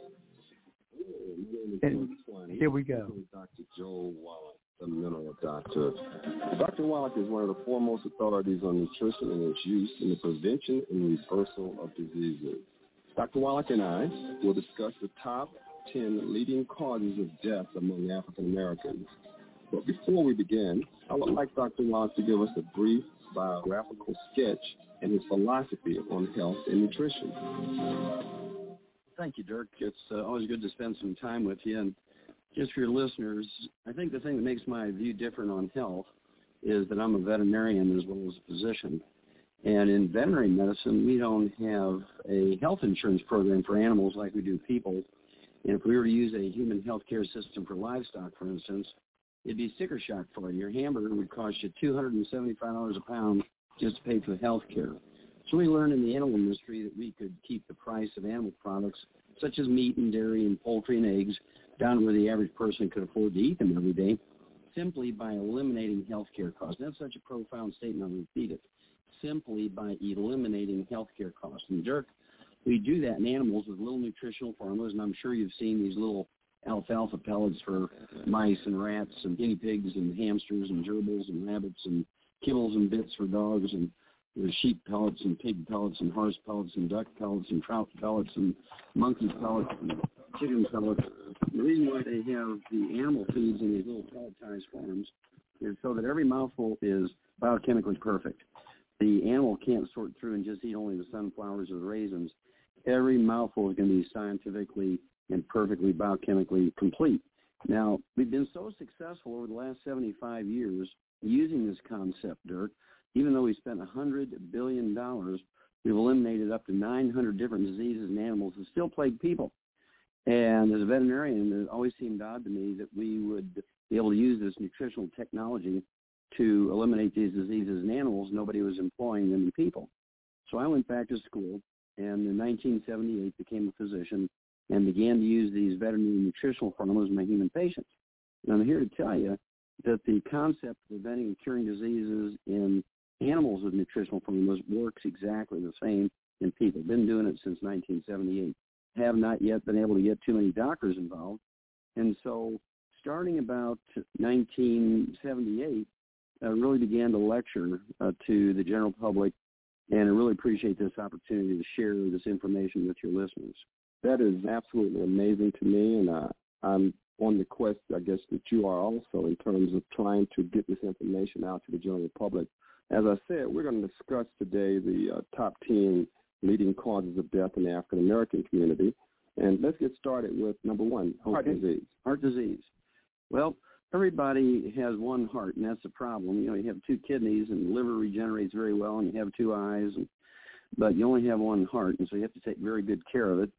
And here we go. Doctor Joel Wallach, the mineral doctor. Doctor Wallach is one of the foremost authorities on nutrition and its use in the prevention and reversal of diseases. Doctor Wallach and I will discuss the top ten leading causes of death among African Americans. But before we begin, I would like Doctor Wallach to give us a brief biographical sketch and his philosophy on health and nutrition. Thank you, Dirk. It's uh, always good to spend some time with you. And just for your listeners, I think the thing that makes my view different on health is that I'm a veterinarian as well as a physician. And in veterinary medicine, we don't have a health insurance program for animals like we do people. And if we were to use a human health care system for livestock, for instance, it'd be sticker shock for you. Your hamburger would cost you two hundred seventy-five dollars a pound just to pay for the health care. So we learned in the animal industry that we could keep the price of animal products, such as meat and dairy and poultry and eggs, down where the average person could afford to eat them every day, simply by eliminating health care costs. That's such a profound statement, I'll repeat it. Simply by eliminating health care costs. And Dirk, we do that in animals with little nutritional formulas, and I'm sure you've seen these little alfalfa pellets for mice and rats and guinea pigs and hamsters and gerbils and rabbits and kibbles and bits for dogs, and there's sheep pellets and pig pellets and horse pellets and duck pellets and trout pellets and monkey pellets and chicken pellets. The reason why they have the animal feeds in these little pelletized forms is so that every mouthful is biochemically perfect. The animal can't sort through and just eat only the sunflowers or the raisins. Every mouthful is going to be scientifically and perfectly biochemically complete. Now, we've been so successful over the last seventy-five years using this concept, Dirk. Even though we spent one hundred billion dollars, we've eliminated up to nine hundred different diseases in animals that still plague people. And as a veterinarian, it always seemed odd to me that we would be able to use this nutritional technology to eliminate these diseases in animals. Nobody was employing them in people. So I went back to school and in nineteen seventy-eight became a physician and began to use these veterinary nutritional formulas in my human patients. And I'm here to tell you that the concept of preventing and curing diseases in animals with nutritional formulas works exactly the same in people. Been doing it since nineteen seventy-eight. Have not yet been able to get too many doctors involved. And so starting about nineteen seventy-eight, I really began to lecture uh, to the general public, and I really appreciate this opportunity to share this information with your listeners. That is absolutely amazing to me, and uh, I'm on the quest, I guess, that you are also in terms of trying to get this information out to the general public. As I said, we're going to discuss today the uh, top ten leading causes of death in the African-American community. And let's get started with number one, heart okay. disease. Heart disease. Well, everybody has one heart, and that's the problem. You know, you have two kidneys, and the liver regenerates very well, and you have two eyes, and, but you only have one heart, and so you have to take very good care of it.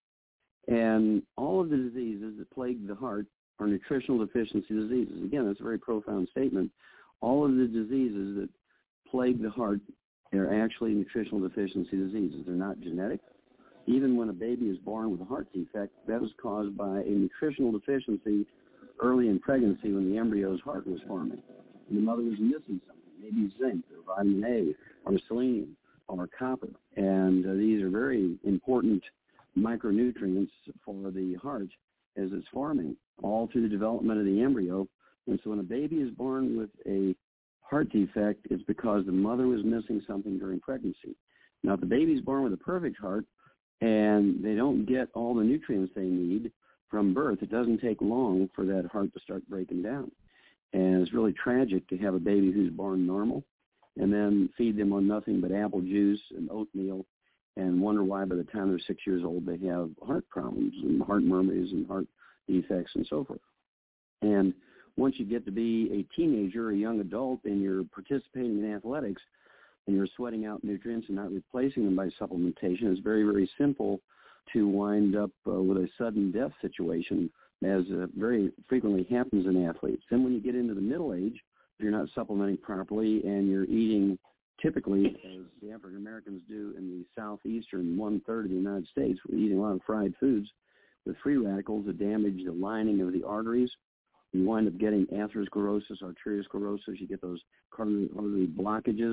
And all of the diseases that plague the heart are nutritional deficiency diseases. Again, that's a very profound statement. All of the diseases that plague the heart are actually nutritional deficiency diseases. They're not genetic. Even when a baby is born with a heart defect, that is caused by a nutritional deficiency early in pregnancy when the embryo's heart was forming. And the mother was missing something, maybe zinc or vitamin A or selenium or copper. And uh, these are very important micronutrients for the heart as it's forming, all through the development of the embryo. And so when a baby is born with a heart defect, it's because the mother was missing something during pregnancy. Now, if the baby's born with a perfect heart and they don't get all the nutrients they need from birth, it doesn't take long for that heart to start breaking down. And it's really tragic to have a baby who's born normal and then feed them on nothing but apple juice and oatmeal and wonder why by the time they're six years old they have heart problems and heart murmurs and heart defects and so forth. And once you get to be a teenager or a young adult and you're participating in athletics and you're sweating out nutrients and not replacing them by supplementation, it's very, very simple to wind up uh, with a sudden death situation, as uh, very frequently happens in athletes. Then when you get into the middle age, if you're not supplementing properly and you're eating typically, as the African Americans do in the southeastern one-third of the United States, we're eating a lot of fried foods with free radicals that damage the lining of the arteries. You wind up getting atherosclerosis, arteriosclerosis. You get those coronary artery blockages.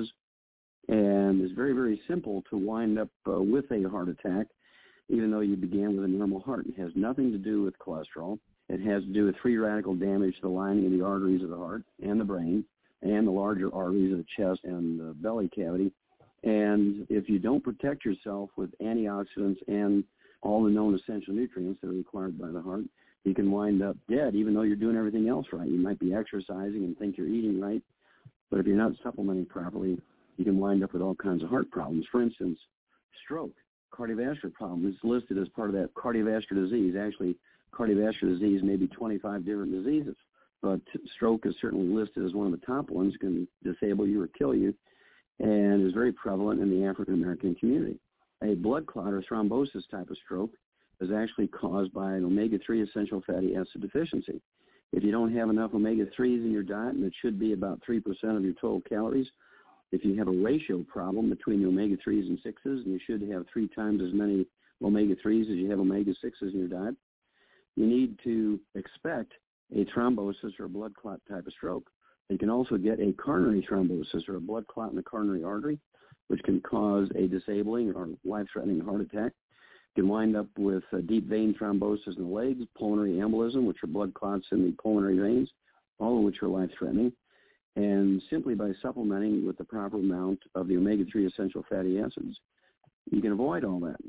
And it's very, very simple to wind up uh, with a heart attack, even though you began with a normal heart. It has nothing to do with cholesterol. It has to do with free radical damage to the lining of the arteries of the heart and the brain and the larger arteries of the chest and the belly cavity. And if you don't protect yourself with antioxidants and all the known essential nutrients that are required by the heart, you can wind up dead, even though you're doing everything else right. You might be exercising and think you're eating right, but if you're not supplementing properly, you can wind up with all kinds of heart problems. For instance, stroke, cardiovascular problem is listed as part of that cardiovascular disease. Actually, cardiovascular disease may be twenty-five different diseases, but stroke is certainly listed as one of the top ones, can disable you or kill you, and is very prevalent in the African American community. A blood clot or thrombosis type of stroke is actually caused by an omega three essential fatty acid deficiency. If you don't have enough omega threes in your diet, and it should be about three percent of your total calories, if you have a ratio problem between the omega threes and sixes, and you should have three times as many omega threes as you have omega sixes in your diet, you need to expect a thrombosis or a blood clot type of stroke. You can also get a coronary thrombosis or a blood clot in the coronary artery, which can cause a disabling or life-threatening heart attack. You can wind up with a deep vein thrombosis in the legs, pulmonary embolism, which are blood clots in the pulmonary veins, all of which are life-threatening. And simply by supplementing with the proper amount of the omega three essential fatty acids, you can avoid all that.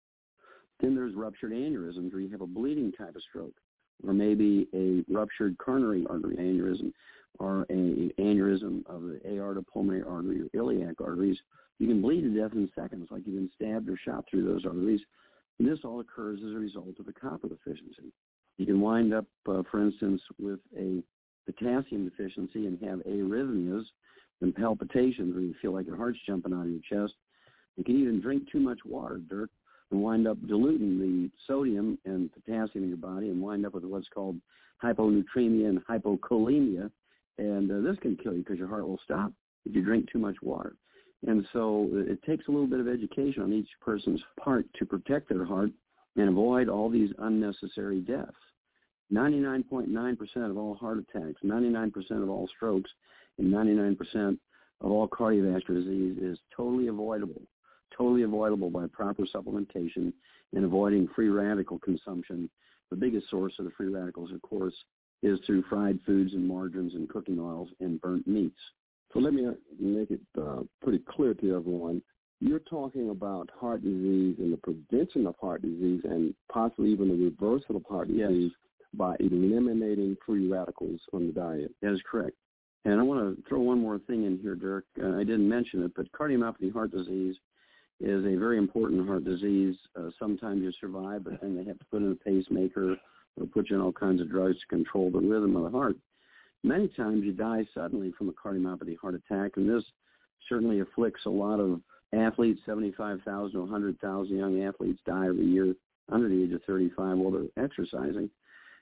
Then there's ruptured aneurysms, where you have a bleeding type of stroke, or maybe a ruptured coronary artery aneurysm, or an aneurysm of the aorta, pulmonary artery, or iliac arteries. You can bleed to death in seconds, like you've been stabbed or shot through those arteries. And this all occurs as a result of a copper deficiency. You can wind up, uh, for instance, with a potassium deficiency and have arrhythmias and palpitations where you feel like your heart's jumping out of your chest. You can even drink too much water, Dirk, and wind up diluting the sodium and potassium in your body and wind up with what's called hyponatremia and hypokalemia. And uh, this can kill you because your heart will stop if you drink too much water. And so it takes a little bit of education on each person's part to protect their heart and avoid all these unnecessary deaths. ninety-nine point nine percent of all heart attacks, ninety-nine percent of all strokes, and ninety-nine percent of all cardiovascular disease is totally avoidable, totally avoidable by proper supplementation and avoiding free radical consumption. The biggest source of the free radicals, of course, is through fried foods and margarines and cooking oils and burnt meats. So let me make it uh, pretty clear to everyone. You're talking about heart disease and the prevention of heart disease and possibly even the reversal of heart disease. Yes. By eliminating free radicals from the diet. That is correct. And I want to throw one more thing in here, Dirk. Uh, I didn't mention it, but cardiomyopathy heart disease is a very important heart disease. Uh, sometimes you survive, but then they have to put in a pacemaker or put you in all kinds of drugs to control the rhythm of the heart. Many times you die suddenly from a cardiomyopathy heart attack, and this certainly afflicts a lot of athletes. seventy-five thousand to one hundred thousand young athletes die every year under the age of thirty-five while they're exercising.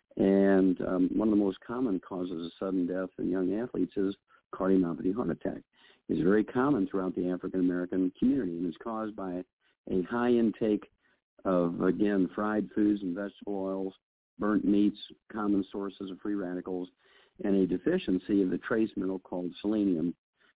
And um, one of the most common causes of sudden death in young athletes is cardiomyopathy heart attack. It's very common throughout the African-American community, and it's caused by a high intake of, again, fried foods and vegetable oils, burnt meats, common sources of free radicals, and a deficiency of the trace mineral called selenium.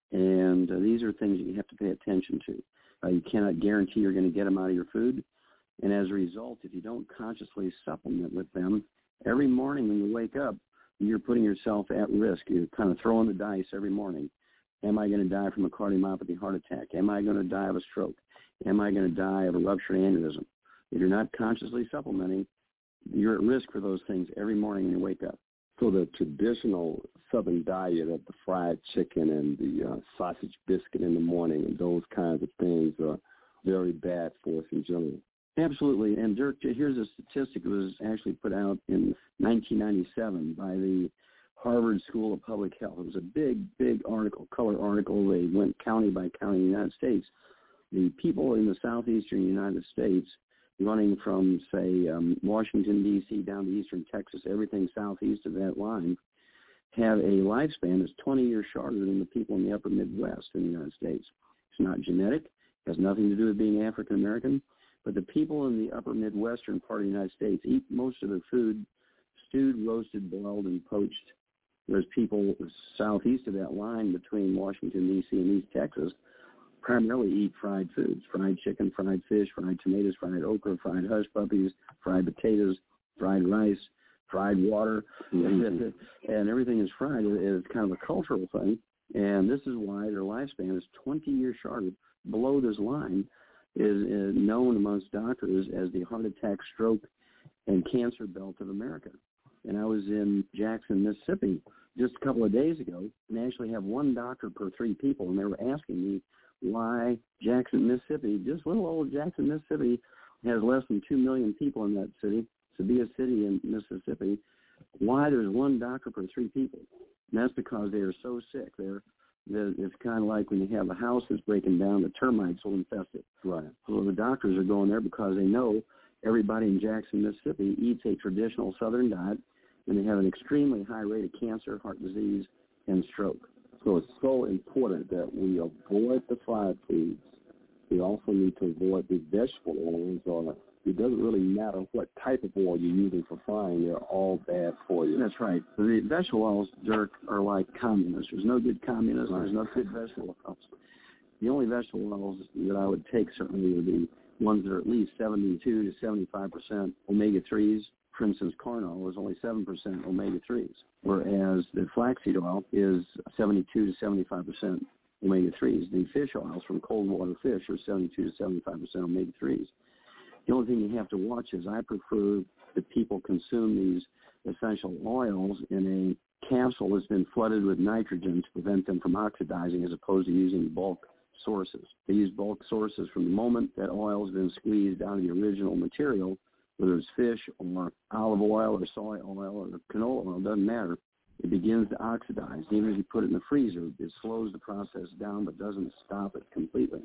And uh, these are things that you have to pay attention to. Uh, you cannot guarantee you're going to get them out of your food. And as a result, if you don't consciously supplement with them, every morning when you wake up, you're putting yourself at risk. You're kind of throwing the dice every morning. Am I going to die from a cardiomyopathy heart attack? Am I going to die of a stroke? Am I going to die of a ruptured aneurysm? If you're not consciously supplementing, you're at risk for those things every morning when you wake up. So the traditional Southern diet of the fried chicken and the uh, sausage biscuit in the morning and those kinds of things are very bad for us in general. Absolutely. And Dirk, here's a statistic that was actually put out in nineteen ninety-seven by the Harvard School of Public Health. It was a big, big article, color article. They went county by county in the United States. The people in the southeastern United States, running from, say, um, Washington, D C down to eastern Texas, everything southeast of that line, have a lifespan that's twenty years shorter than the people in the upper Midwest in the United States. It's not genetic. It has nothing to do with being African American. But the people in the upper Midwestern part of the United States eat most of their food stewed, roasted, boiled, and poached, whereas people southeast of that line between Washington, D C and East Texas primarily eat fried foods, fried chicken, fried fish, fried tomatoes, fried okra, fried hush puppies, fried potatoes, fried rice, fried water, mm-hmm. and everything is fried. It's kind of a cultural thing, and this is why their lifespan is twenty years shorter. Below this line is, is known amongst doctors as the heart attack, stroke, and cancer belt of America. And I was in Jackson, Mississippi just a couple of days ago, and they actually have one doctor per three people, and they were asking me why Jackson, Mississippi, just little old Jackson, Mississippi, has less than two million people in that city, Sabia City in Mississippi, why there's one doctor per three people. And that's because they are so sick. They're, they're, it's kind of like when you have a house that's breaking down, the termites will infest it. Right. So the doctors are going there because they know everybody in Jackson, Mississippi eats a traditional Southern diet, and they have an extremely high rate of cancer, heart disease, and stroke. So it's so important that we avoid the fried foods. We also need to avoid the vegetable oils, or it doesn't really matter what type of oil you're using for frying. They're all bad for you. That's right. The vegetable oils, Dirk, are like communists. There's no good communists. Right. There's no good vegetable oils. The only vegetable oils that I would take certainly would be ones that are at least seventy-two to seventy-five percent omega threes. For instance, corn oil is only seven percent omega threes, whereas the flaxseed oil is seventy-two to seventy-five percent omega threes. The fish oils from cold water fish are seventy-two to seventy-five percent omega threes. The only thing you have to watch is I prefer that people consume these essential oils in a capsule that's been flooded with nitrogen to prevent them from oxidizing, as opposed to using bulk sources. They use bulk sources from the moment that oil has been squeezed out of the original material, whether it's fish or olive oil or soy oil or canola oil, doesn't matter. It begins to oxidize. Even if you put it in the freezer, it slows the process down but doesn't stop it completely.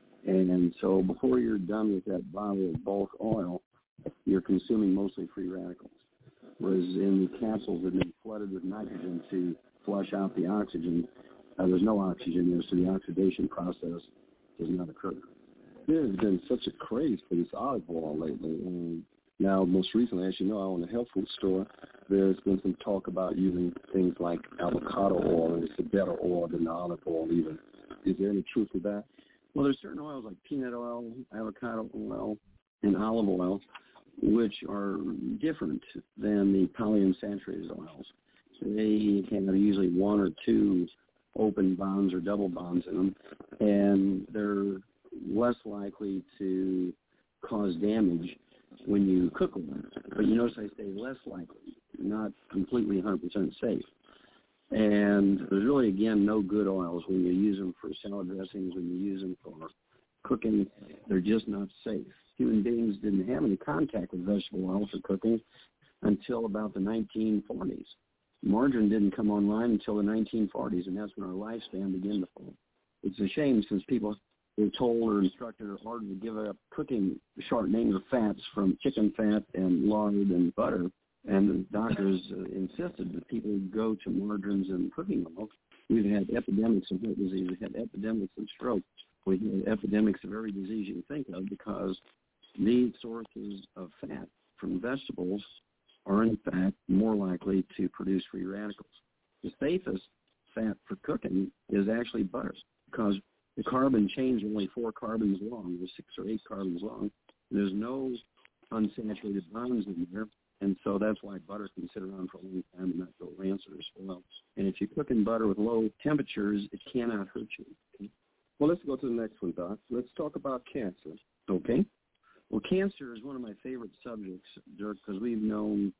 And so before you're done with that bottle of bulk oil, you're consuming mostly free radicals. Whereas in the capsules that have been flooded with nitrogen to flush out the oxygen, uh, there's no oxygen there, so the oxidation process does not occur. There's been such a craze for this olive oil lately. Um, now, most recently, as you know, I own a health food store. There's been some talk about using things like avocado oil, and it's a better oil than the olive oil even. Is there any truth to that? Well, there's certain oils like peanut oil, avocado oil, and olive oil, which are different than the polyunsaturated oils. So they have usually one or two open bonds or double bonds in them, and they're less likely to cause damage when you cook them. But you notice I say less likely, not completely one hundred percent safe. And there's really, again, no good oils when you use them for salad dressings, when you use them for cooking. They're just not safe. Human beings didn't have any contact with vegetable oil for cooking until about the nineteen forties. Margarine didn't come online until the nineteen forties, and that's when our lifespan began to fall. It's a shame, since people were told or instructed or ordered to give up cooking shortening of fats from chicken fat and lard and butter, and the doctors uh, insisted that people go to margarines and cooking oil. We've had epidemics of heart disease. We've had epidemics of stroke. We've had epidemics of every disease you can think of, because these sources of fat from vegetables are in fact more likely to produce free radicals. The safest fat for cooking is actually butter, because the carbon chain is only four carbons long. There's six or eight carbons long. There's no unsaturated bonds in there, and so that's why butter can sit around for a long time and not go rancid or spoil. And if you cook in butter with low temperatures, it cannot hurt you. Okay? Well, let's go to the next one, Doc. Let's talk about cancer. Okay. Well, cancer is one of my favorite subjects, Dirk, because we've known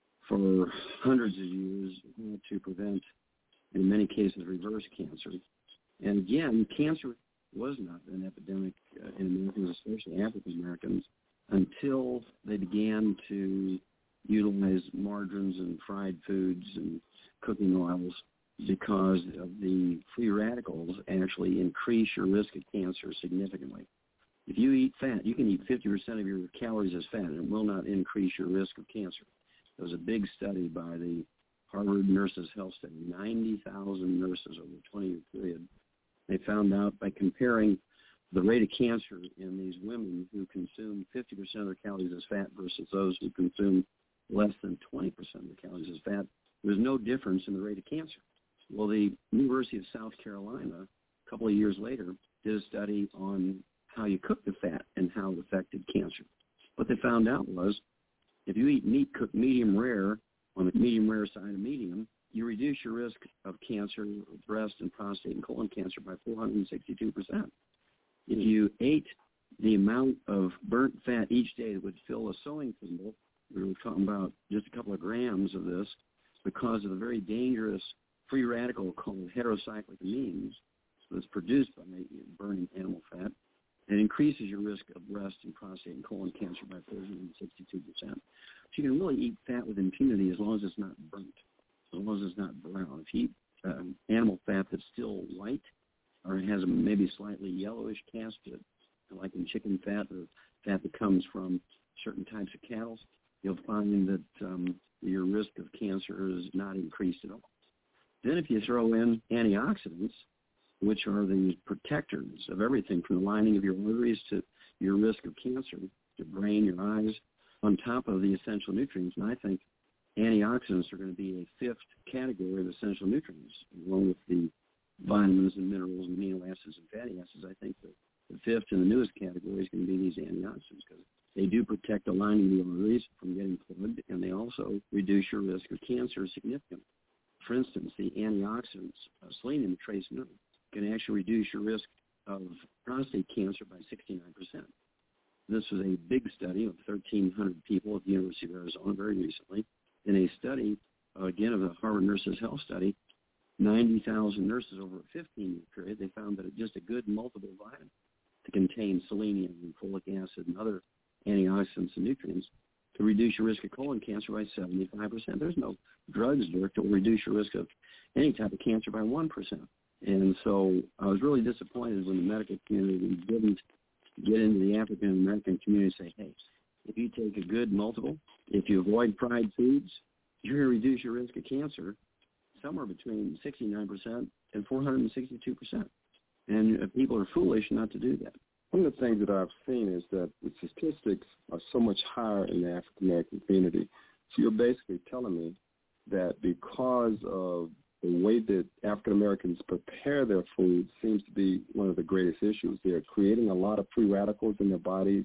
for hundreds of years how to prevent, in many cases, reverse cancer. And again, cancer was not an epidemic uh, in Americans, especially African Americans, until they began to utilize margarines and fried foods and cooking oils, because of the free radicals actually increase your risk of cancer significantly. If you eat fat, you can eat fifty percent of your calories as fat, and it will not increase your risk of cancer. There was a big study by the Harvard Nurses Health Study, ninety thousand nurses over a twenty-year period. They found out by comparing the rate of cancer in these women who consume fifty percent of their calories as fat versus those who consume less than twenty percent of their calories as fat, there was no difference in the rate of cancer. Well, the University of South Carolina, a couple of years later, did a study on how you cook the fat and how it affected cancer. What they found out was if you eat meat cooked medium rare, on the medium rare side of medium, you reduce your risk of cancer, breast and prostate and colon cancer by four hundred sixty-two percent. If you ate the amount of burnt fat each day that would fill a sewing thimble, we were talking about just a couple of grams of this, because of the very dangerous free radical called heterocyclic amines that's produced by burning animal fat, it increases your risk of breast and prostate and colon cancer by four hundred sixty-two percent. So you can really eat fat with impunity as long as it's not burnt, as long as it's not brown. If you eat um, animal fat that's still white or has a maybe slightly yellowish cast to it, like in chicken fat or fat that comes from certain types of cattle, you'll find that um, your risk of cancer is not increased at all. Then if you throw in antioxidants, which are the protectors of everything from the lining of your arteries to your risk of cancer, your brain, your eyes, on top of the essential nutrients. And I think antioxidants are going to be a fifth category of essential nutrients, along with the vitamins and minerals and amino acids and fatty acids. I think the, the fifth and the newest category is going to be these antioxidants, because they do protect the lining of the arteries from getting plugged, and they also reduce your risk of cancer significantly. For instance, the antioxidants, uh, selenium trace mineral, can actually reduce your risk of prostate cancer by sixty-nine percent. This was a big study of thirteen hundred people at the University of Arizona very recently. In a study, uh, again, of the Harvard Nurses Health Study, ninety thousand nurses over a fifteen-year period, they found that just a good multiple vitamin to contain selenium and folic acid and other antioxidants and nutrients to reduce your risk of colon cancer by seventy-five percent. There's no drugs, Dirk, that will reduce your risk of any type of cancer by one percent. And so I was really disappointed when the medical community didn't get into the African American community and say, hey, if you take a good multiple, if you avoid fried foods, you're going to reduce your risk of cancer somewhere between sixty-nine percent and four hundred sixty-two percent. And uh, people are foolish not to do that. One of the things that I've seen is that the statistics are so much higher in the African American community. So you're basically telling me that because of the way that African Americans prepare their food seems to be one of the greatest issues. They're creating a lot of free radicals in their bodies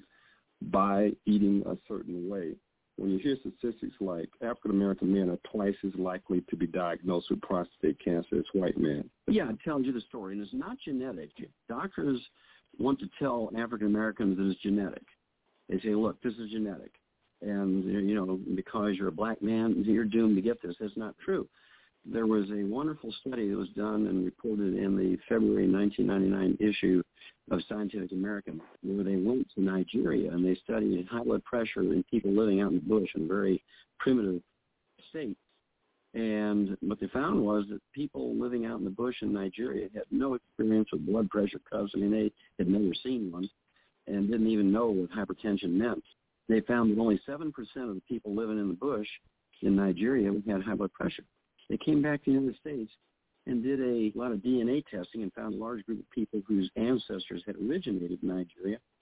by eating a certain way. When you hear statistics like African American men are twice as likely to be diagnosed with prostate cancer as white men. Yeah, it tells you the story, and it's not genetic. Doctors want to tell African Americans that it's genetic. They say, look, this is genetic, and, you know, because you're a black man, you're doomed to get this. That's not true. There was a wonderful study that was done and reported in the February nineteen ninety-nine issue of Scientific American, where they went to Nigeria and they studied high blood pressure in people living out in the bush in a very primitive state. And what they found was that people living out in the bush in Nigeria had no experience with blood pressure cuffs. I mean, they had never seen one and didn't even know what hypertension meant. They found that only seven percent of the people living in the bush in Nigeria had high blood pressure. They came back to the United States and did a lot of D N A testing and found a large group of people whose ancestors had originated in Nigeria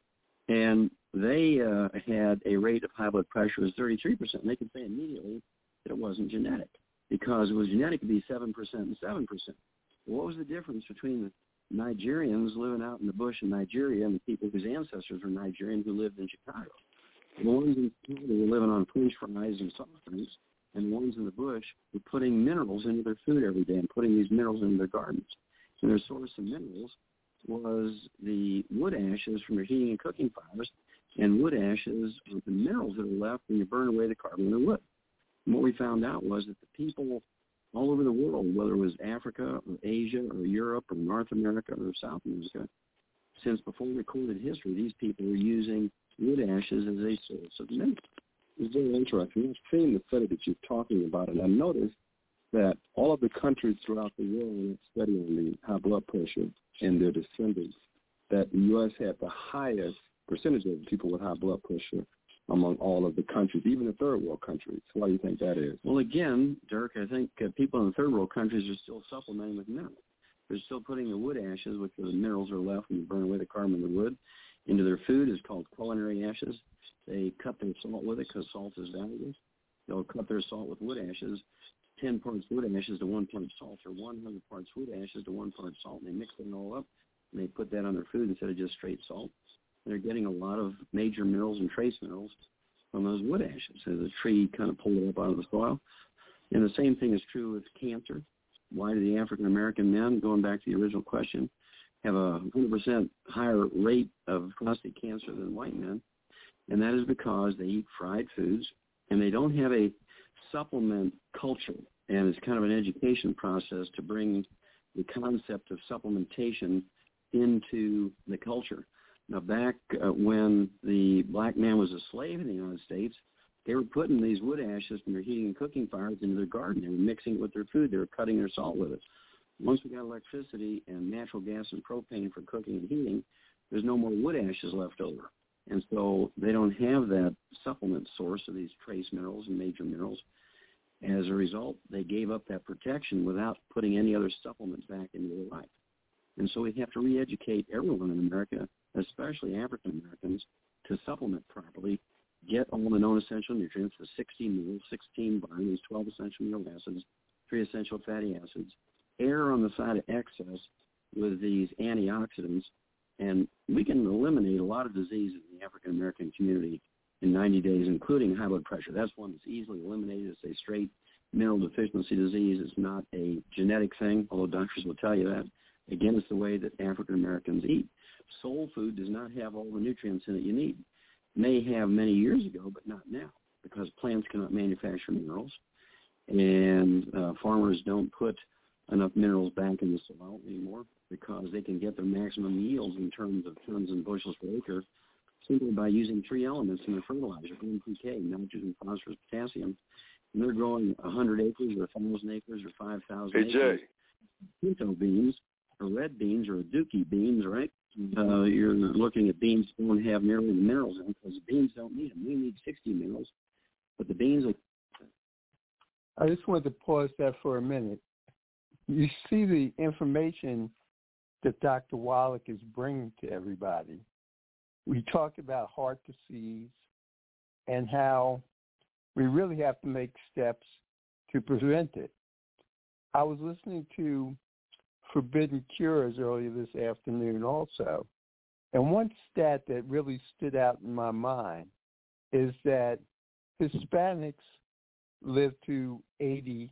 And they uh, had a rate of high blood pressure of thirty-three percent. And they could say immediately that it wasn't genetic, because it was genetic to be seven percent and seven percent. What was the difference between the Nigerians living out in the bush in Nigeria and the people whose ancestors were Nigerian who lived in Chicago? The ones in Chicago were living on French fries and soft drinks, and the ones in the bush were putting minerals into their food every day and putting these minerals into their gardens. And their source of minerals was the wood ashes from your heating and cooking fires, and wood ashes are the minerals that are left when you burn away the carbon in the wood. And what we found out was that the people all over the world, whether it was Africa or Asia or Europe or North America or South America, since before recorded history, these people were using wood ashes as a source of minerals. It's very interesting. I've seen the study that you're talking about, and I noticed that all of the countries throughout the world studying the high blood pressure and their descendants, that the U S had the highest percentage of people with high blood pressure among all of the countries, even the third world countries. Why do you think that is? Well, again, Dirk, I think uh, people in the third world countries are still supplementing with minerals. They're still putting the wood ashes, which are the minerals are left when you burn away the carbon in the wood, into their food. It's called culinary ashes. They cut their salt with it because salt is valuable. They'll cut their salt with wood ashes, ten parts wood ashes to one part salt, or one hundred parts wood ashes to one part salt. And they mix it all up, and they put that on their food instead of just straight salt. And they're getting a lot of major minerals and trace minerals from those wood ashes as the tree kind of pulled it up out of the soil. And the same thing is true with cancer. Why do the African-American men, going back to the original question, have a one hundred percent higher rate of prostate cancer than white men? And that is because they eat fried foods, and they don't have a supplement culture. And it's kind of an education process to bring the concept of supplementation into the culture. Now, back uh, when the black man was a slave in the United States, they were putting these wood ashes from their heating and cooking fires into their garden. They were mixing it with their food. They were cutting their salt with it. Once we got electricity and natural gas and propane for cooking and heating, there's no more wood ashes left over. And so they don't have that supplement source of these trace minerals and major minerals. As a result, they gave up that protection without putting any other supplements back into their life. And so we have to re-educate everyone in America, especially African Americans, to supplement properly, get all the known essential nutrients, the sixteen minerals, sixteen vitamins, twelve essential amino acids, three essential fatty acids, err on the side of excess with these antioxidants, and we can eliminate a lot of disease in the African American community in ninety days, including high blood pressure. That's one that's easily eliminated. It's a straight mineral deficiency disease. It's not a genetic thing, although doctors will tell you that. Again, it's the way that African Americans eat. Soul food does not have all the nutrients in it you need. May have many years ago, but not now, because plants cannot manufacture minerals, and uh, farmers don't put enough minerals back in the soil anymore because they can get their maximum yields in terms of tons and bushels per acre simply by using three elements in their fertilizer, N P K, nitrogen, phosphorus, potassium. And they're growing one hundred acres or one thousand acres or five thousand hey, acres. Jay. Pinto beans or red beans or Aduki beans, right? Uh, you're looking at beans that don't have nearly the minerals in them because the beans don't need them. We need sixty minerals, but the beans are... I just wanted to pause that for a minute. You see the information that Doctor Wallach is bringing to everybody. We talked about heart disease and how we really have to make steps to prevent it. I was listening to Forbidden Cures earlier this afternoon also, and one stat that really stood out in my mind is that Hispanics live to eighty,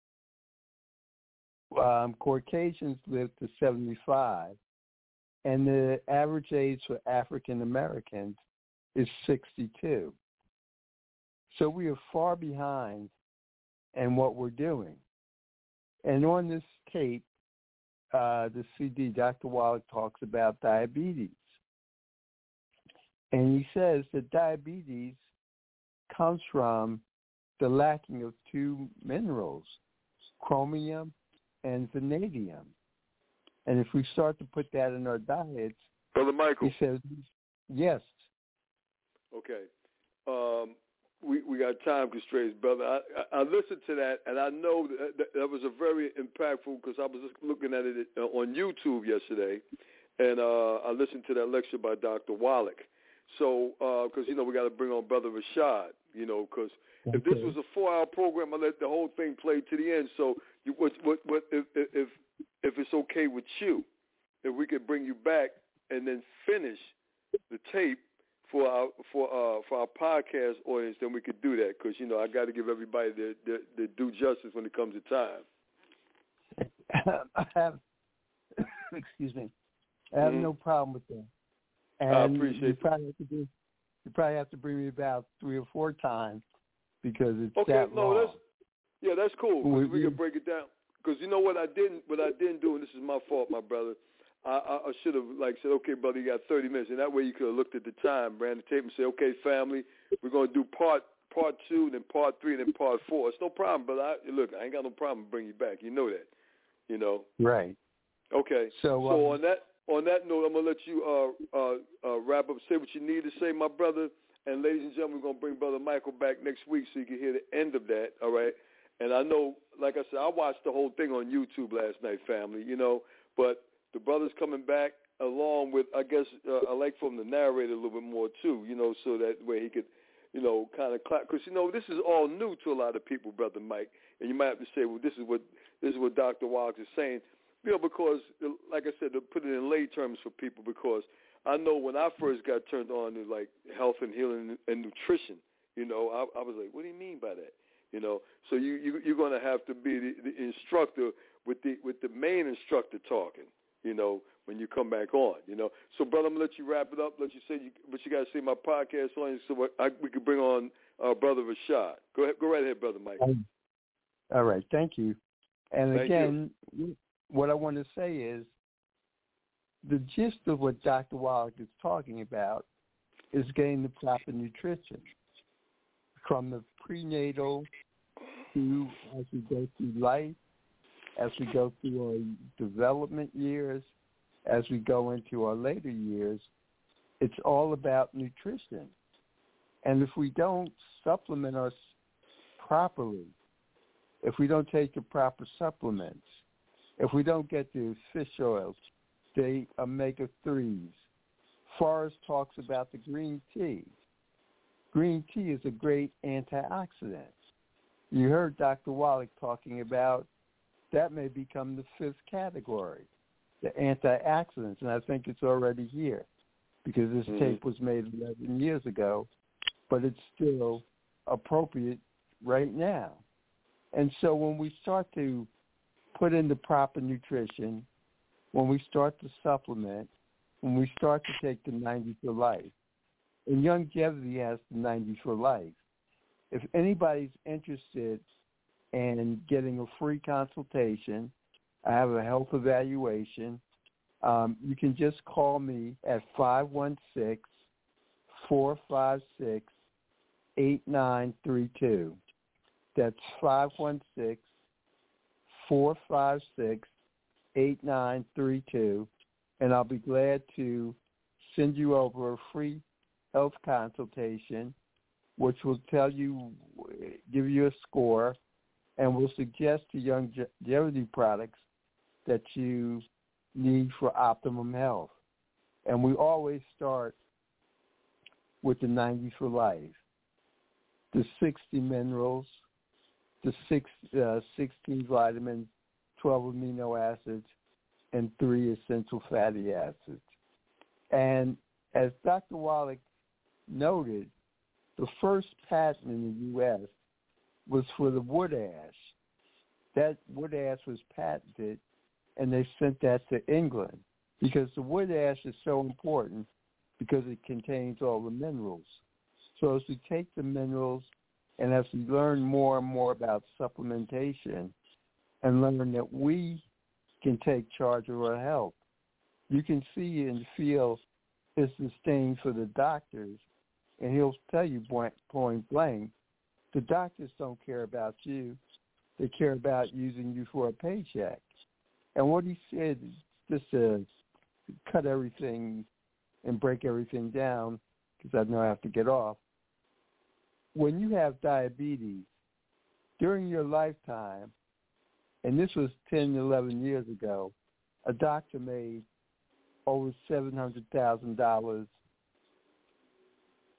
um, Caucasians live to seventy-five, and the average age for African Americans is sixty-two. So we are far behind in what we're doing. And on this tape, uh, the C D, Doctor Wallach talks about diabetes. And he says that diabetes comes from the lacking of two minerals, chromium and vanadium. And if we start to put that in our diets, Brother Michael. he says, yes. Okay. Um, we we got time constraints, brother. I, I, I listened to that, and I know that, that, that was a very impactful, because I was just looking at it on YouTube yesterday, and uh, I listened to that lecture by Doctor Wallach. So, because, uh, you know, we got to bring on Brother Rashad, you know, because okay. if this was a four-hour program, I let the whole thing play to the end. So, you, what, what, what, if, if, if it's okay with you, if we could bring you back and then finish the tape for our for uh, for our podcast audience, then we could do that. Because, you know, I got to give everybody their, their, their due justice when it comes to time. I have, excuse me, I have mm-hmm. no problem with that. And I appreciate you probably have to do, you probably have to bring me about three or four times because it's okay, that no, long. that's yeah, that's cool. We, we can break it down. Because you know what I didn't, what I didn't do, and this is my fault, my brother. I, I, I should have like said, okay, brother, you got thirty minutes, and that way you could have looked at the time, ran the tape, and said, okay, family, we're gonna do part part two, then part three, then part four. It's no problem, brother. I, look, I ain't got no problem bringing you back. You know that, you know. Right. Okay. So, so um, on that on that note, I'm gonna let you uh, uh, uh, wrap up. Say what you need to say, my brother. And ladies and gentlemen, we're gonna bring Brother Michael back next week so you can hear the end of that. All right. And I know, like I said, I watched the whole thing on YouTube last night, family. You know, but the brother's coming back along with, I guess, uh, I like for him to narrate a little bit more too. You know, so that way he could, you know, kind of clap. Because you know, this is all new to a lot of people, Brother Mike. And you might have to say, well, this is what this is what Doctor Wallace is saying. You know, because, like I said, to put it in lay terms for people, because I know when I first got turned on to, like, health and healing and nutrition, you know, I, I was like, what do you mean by that? You know, so you, you, you're going to have to be the, the instructor with the with the main instructor talking, you know, when you come back on, you know. So, brother, I'm going to let you wrap it up, let you say you, what you got to say my podcast audience so I, we could bring on uh, Brother Rashad. Go ahead, go right ahead, Brother Mike. All right, thank you. And thank again, you. What I want to say is the gist of what Doctor Wallach is talking about is getting the proper nutrition from the prenatal to as we go through life, as we go through our development years, as we go into our later years. It's all about nutrition. And if we don't supplement us properly, if we don't take the proper supplements, if we don't get the fish oils, the omega threes, Forrest talks about the green tea. Green tea is a great antioxidant. You heard Doctor Wallach talking about that may become the fifth category, the antioxidants, and I think it's already here because this mm-hmm. tape was made eleven years ago, but it's still appropriate right now. And so when we start to put in the proper nutrition, when we start to supplement, when we start to take the ninety for life, and Longevity has the ninety for life. If anybody's interested in getting a free consultation, I have a health evaluation. Um, you can just call me at five one six, four five six, eight nine three two. That's five one six, four five six, eight nine three two, and I'll be glad to send you over a free health consultation, which will tell you, give you a score, and will suggest the longevity products that you need for optimum health. And we always start with the ninety for life, the sixty minerals, the six, uh, sixteen vitamins, twelve amino acids, and three essential fatty acids. And as Doctor Wallach noted, the first patent in the U S was for the wood ash. That wood ash was patented, and they sent that to England because the wood ash is so important because it contains all the minerals. So as we take the minerals and as we learn more and more about supplementation and learn that we can take charge of our health, you can see and feel his disdain for the doctors, and he'll tell you point, point blank, the doctors don't care about you. They care about using you for a paycheck. And what he said is just to cut everything and break everything down, because I know I have to get off. When you have diabetes, during your lifetime, and this was ten, eleven years ago, a doctor made over seven hundred thousand dollars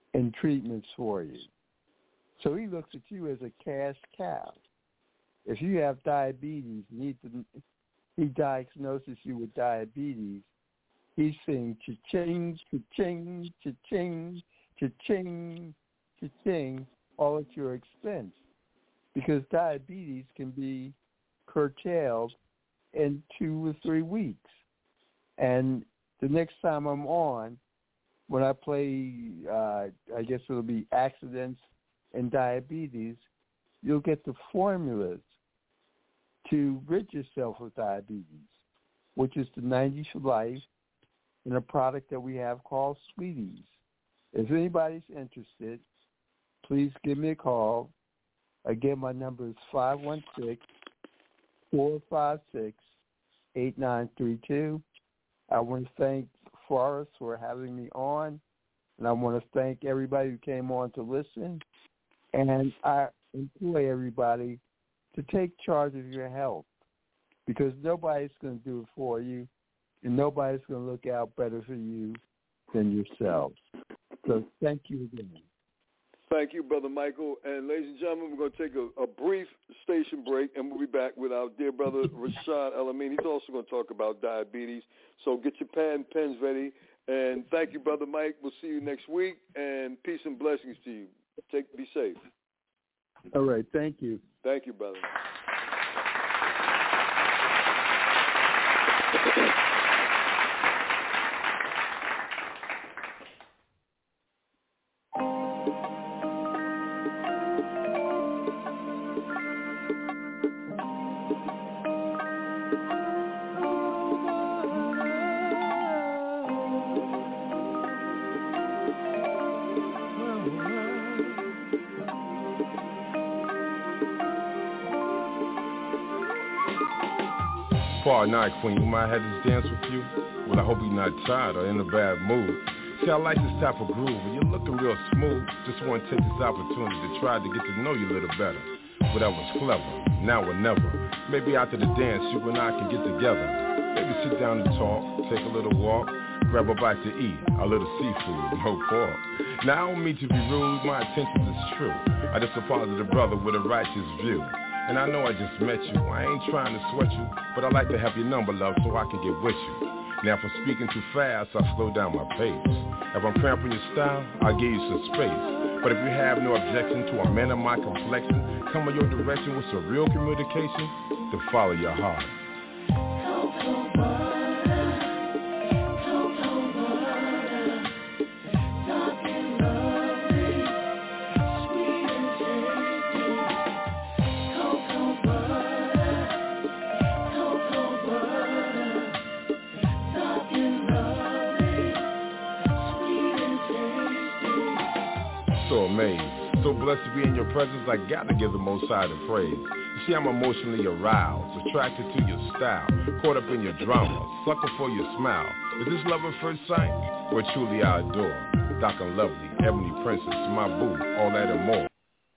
and treatments for you. So he looks at you as a cash cow. If you have diabetes, need to, he diagnoses you with diabetes, he's saying cha-ching, cha-ching, cha-ching, cha-ching, cha-ching, all at your expense. Because diabetes can be curtailed in two or three weeks. And the next time I'm on, when I play, uh, I guess it'll be accidents and diabetes, you'll get the formulas to rid yourself of diabetes, which is the ninety for Life and a product that we have called Sweeties. If anybody's interested, please give me a call. Again, my number is five one six, four five six, eight nine three two. I want to thank Forrest for having me on, and I want to thank everybody who came on to listen. And I implore everybody to take charge of your health, because nobody's going to do it for you, and nobody's going to look out better for you than yourselves. So thank you again. Thank you, Brother Michael. And ladies and gentlemen, we're going to take a, a brief station break, and we'll be back with our dear brother Rashad El-Amin. He's also going to talk about diabetes. So get your pad and pens ready. And thank you, Brother Mike. We'll see you next week, and peace and blessings to you. Take, be safe. All right. Thank you. Thank you, brother. Far night, Queen, you might have this dance with you? Well, I hope you're not tired or in a bad mood. See, I like this type of groove, and you're looking real smooth. Just want to take this opportunity to try to get to know you a little better. Well, that was clever, now or never. Maybe after the dance, you and I can get together. Maybe sit down and talk, take a little walk, grab a bite to eat, a little seafood, no pork. Now, I don't mean to be rude, my intentions is true. I just a positive brother with a righteous view. And I know I just met you, I ain't trying to sweat you, but I like to have your number, love, so I can get with you. Now if I'm speaking too fast, I slow down my pace. If I'm cramping your style, I'll give you some space. But if you have no objection to a man of my complexion, come in your direction with some real communication, to follow your heart. So blessed to be in your presence, I gotta give the Most High the praise. You see, I'm emotionally aroused, attracted to your style, caught up in your drama, sucker for your smile. Is this love at first sight? Well, truly I adore. Doc and Lovely, Ebony Princess, my boo, all that and more.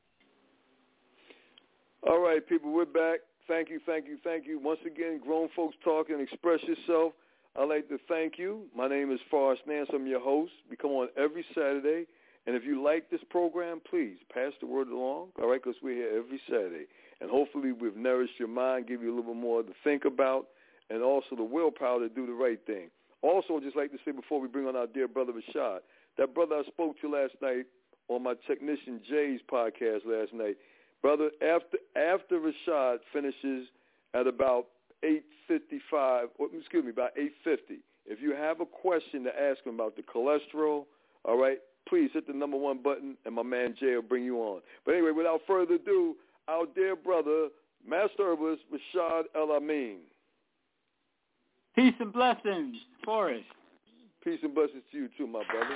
All right, people, we're back. Thank you, thank you, thank you. Once again, Grown Folks Talk and Express Yourself. I'd like to thank you. My name is Forrest Nance. I'm your host. We come on every Saturday. And if you like this program, please pass the word along, all right, because we're here every Saturday. And hopefully we've nourished your mind, give you a little bit more to think about, and also the willpower to do the right thing. Also, I'd just like to say before we bring on our dear brother Rashad, that brother I spoke to last night on my technician Jay's podcast last night, brother, after after Rashad finishes at about eight fifty-five, or excuse me, about eight fifty, if you have a question to ask him about the cholesterol, all right, please hit the number one button, and my man Jay will bring you on. But anyway, without further ado, our dear brother, Master Herbalist, Rashad El-Amin. Peace and blessings, Forrest. Peace and blessings to you too, my brother.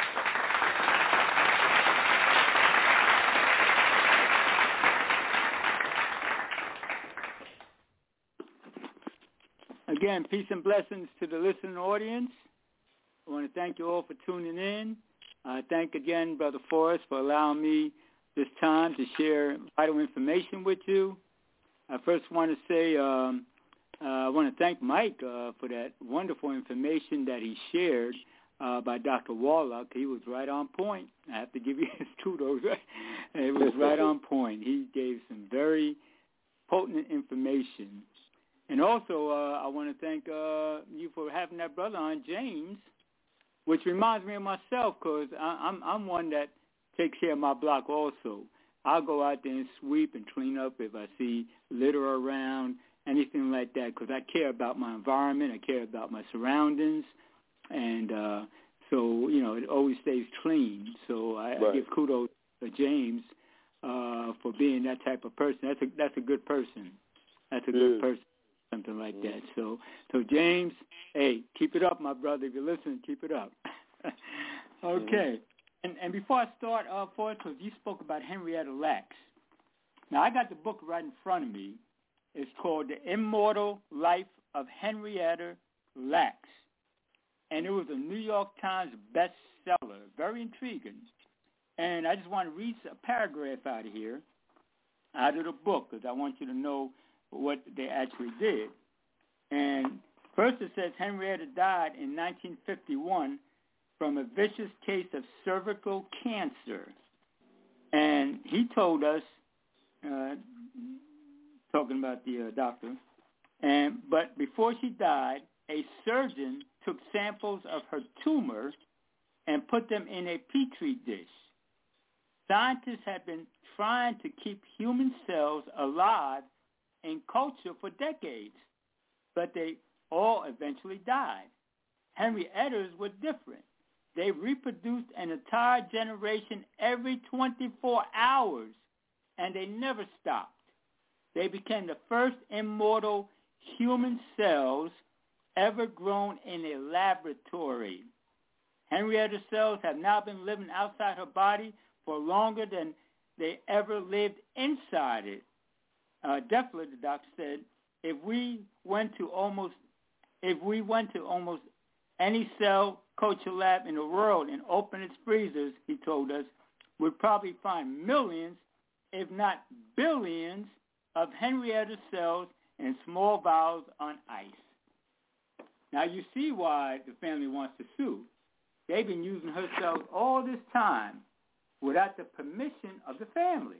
Again, peace and blessings to the listening audience. I want to thank you all for tuning in. I uh, thank again Brother Forrest for allowing me this time to share vital information with you. I first want to say um, uh, I want to thank Mike uh, for that wonderful information that he shared uh, by Doctor Wallach. He was right on point. I have to give you his kudos. It was right on point. He gave some very potent information. And also, uh, I want to thank uh, you for having that brother on, James, which reminds me of myself, because I'm, I'm one that takes care of my block also. I'll go out there and sweep and clean up if I see litter around, anything like that, because I care about my environment. I care about my surroundings. And uh, so, you know, it always stays clean. So I, right. I give kudos to James uh, for being that type of person. That's a, that's a good person. That's a good person, something like that. So, so James, hey, keep it up, my brother. If you're listening, keep it up. Okay. And, and before I start, uh, for it, because you spoke about Henrietta Lacks. Now, I got the book right in front of me. It's called The Immortal Life of Henrietta Lacks. And it was a New York Times bestseller. Very intriguing. And I just want to read a paragraph out of here, out of the book, because I want you to know what they actually did. And first it says Henrietta died in nineteen fifty-one from a vicious case of cervical cancer. And he told us, uh, talking about the uh, doctor, and but before she died, a surgeon took samples of her tumor and put them in a petri dish. Scientists have been trying to keep human cells alive in culture for decades, but they all eventually died. Henrietta's were different. They reproduced an entire generation every twenty-four hours, and they never stopped. They became the first immortal human cells ever grown in a laboratory. Henrietta's cells have now been living outside her body for longer than they ever lived inside it. Uh, definitely, the doctor said, if we went to almost, if we went to almost any cell culture lab in the world and opened its freezers, he told us, we'd probably find millions, if not billions, of Henrietta cells in small vials on ice. Now you see why the family wants to sue. They've been using her cells all this time without the permission of the family.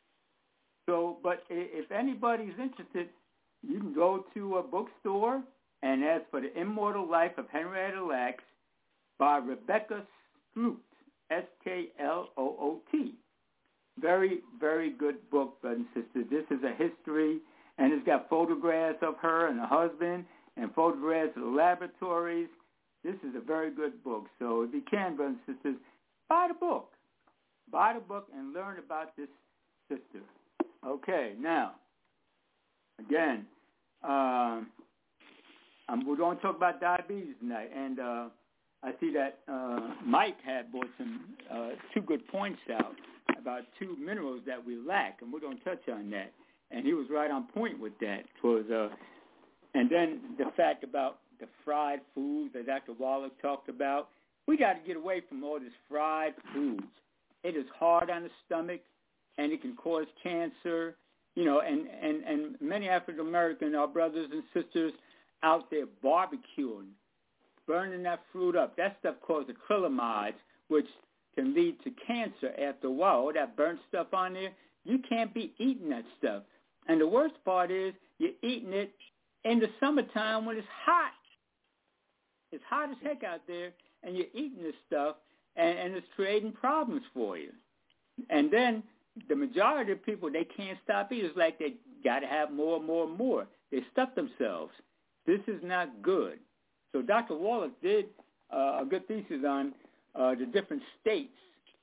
So, but if anybody's interested, you can go to a bookstore and ask for The Immortal Life of Henrietta Lacks by Rebecca Skloot, S K L O O T. Very, very good book, brothers and sisters. This is a history, and it's got photographs of her and her husband and photographs of the laboratories. This is a very good book. So if you can, brothers and sisters, buy the book. Buy the book and learn about this sister. Okay, now, again, um, um, we're going to talk about diabetes tonight, and uh, I see that uh, Mike had brought some uh, two good points out about two minerals that we lack, and we're going to touch on that. And he was right on point with that. It was, uh, and then the fact about the fried foods that Doctor Wallach talked about. We got to get away from all this fried foods. It is hard on the stomach, and it can cause cancer. You know, and, and, and many African American, our brothers and sisters out there barbecuing, burning that fruit up. That stuff causes acrylamides, which can lead to cancer after a while. All that burnt stuff on there, you can't be eating that stuff. And the worst part is you're eating it in the summertime when it's hot. It's hot as heck out there, and you're eating this stuff, and, and it's creating problems for you. And then the majority of people, they can't stop eating. It's like they got to have more and more and more. They stuff themselves. This is not good. So Doctor Wallach did uh, a good thesis on uh, the different states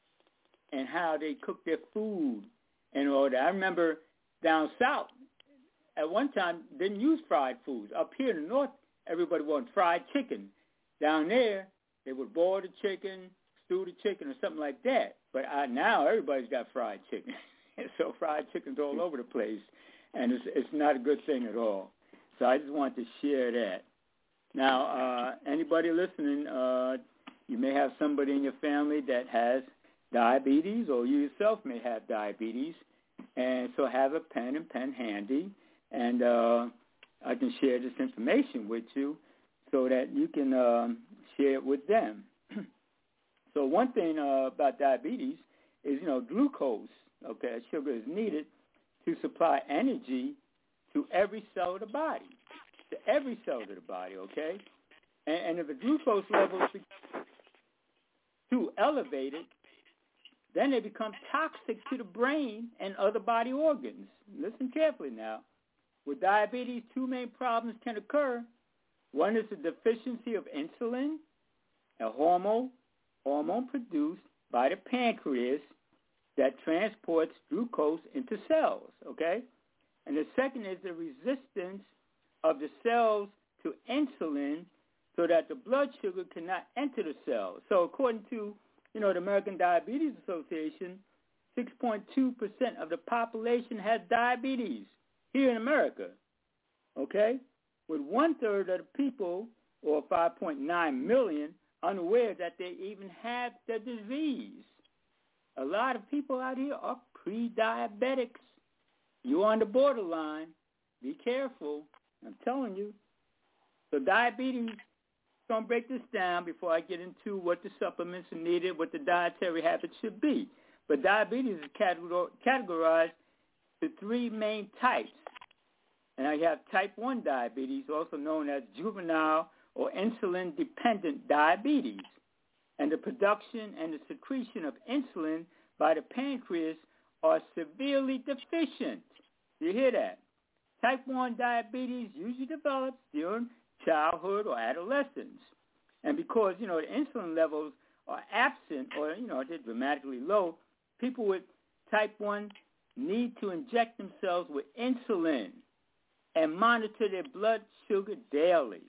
and how they cook their food and all that. I remember down south, at one time, didn't use fried foods. Up here in the north, everybody wanted fried chicken. Down there, they would boil the chicken, stew the chicken, or something like that. But uh, now everybody's got fried chicken. So fried chicken's all over the place, and it's, it's not a good thing at all. So I just wanted to share that. Now, uh, anybody listening, uh, you may have somebody in your family that has diabetes, or you yourself may have diabetes, and so have a pen and pen handy, and uh, I can share this information with you so that you can uh, share it with them. So one thing uh, about diabetes is, you know, glucose, okay, sugar is needed to supply energy to every cell of the body, to every cell of the body, okay? And, and if the glucose levels become too elevated, then they become toxic to the brain and other body organs. Listen carefully now. With diabetes, two main problems can occur. One is the deficiency of insulin, a hormone, hormone produced by the pancreas that transports glucose into cells, okay? And the second is the resistance of the cells to insulin so that the blood sugar cannot enter the cells. So according to, you know, the American Diabetes Association, six point two percent of the population has diabetes here in America, okay? With one-third of the people, or five point nine million, unaware that they even have the disease. A lot of people out here are pre-diabetics. You're on the borderline. Be careful. I'm telling you. So diabetes, going to break this down before I get into what the supplements are needed, what the dietary habits should be. But diabetes is categorized to three main types. And I have type one diabetes, also known as juvenile or insulin-dependent diabetes. And the production and the secretion of insulin by the pancreas are severely deficient. You hear that? Type one diabetes usually develops during childhood or adolescence. And because, you know, the insulin levels are absent or, you know, they're dramatically low, people with type one need to inject themselves with insulin and monitor their blood sugar daily.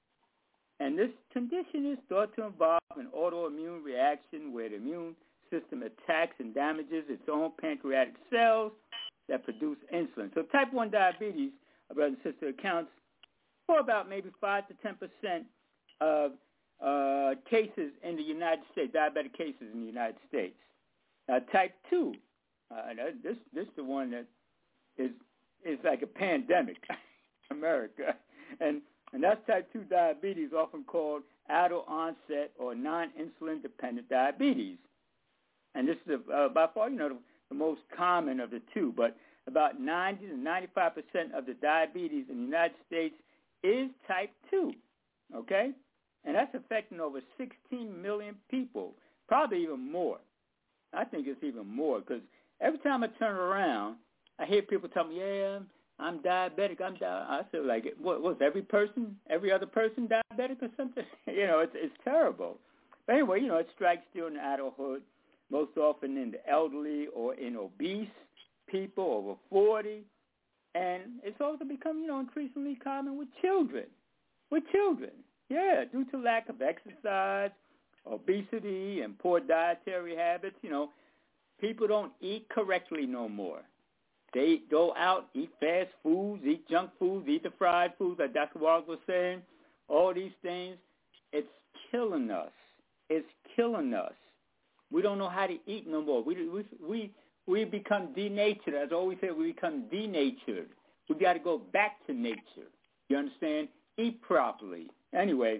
And this condition is thought to involve an autoimmune reaction where the immune system attacks and damages its own pancreatic cells that produce insulin. So type one diabetes, brother and sister, accounts for about maybe five to ten percent of uh, cases in the United States, diabetic cases in the United States. Now, type two, uh, this this is the one that is is like a pandemic in America. And And that's type two diabetes, often called adult onset or non-insulin dependent diabetes. And this is uh, by far, you know, the, the most common of the two. But about ninety to ninety-five percent of the diabetes in the United States is type two, okay? And that's affecting over sixteen million people, probably even more. I think it's even more because every time I turn around, I hear people tell me, yeah, I'm diabetic. I'm di-. I say, like, what was every person, every other person diabetic or something? you know, it's it's terrible. But anyway, you know, it strikes during adulthood, most often in the elderly or in obese people over forty. And it's also become, you know, increasingly common with children. With children, yeah, due to lack of exercise, obesity, and poor dietary habits, you know, people don't eat correctly no more. They go out, eat fast foods, eat junk foods, eat the fried foods, like Doctor Wallace was saying. All these things, it's killing us. It's killing us. We don't know how to eat no more. We we we we become denatured. As I always say, we become denatured. We got to go back to nature. You understand? Eat properly. Anyway,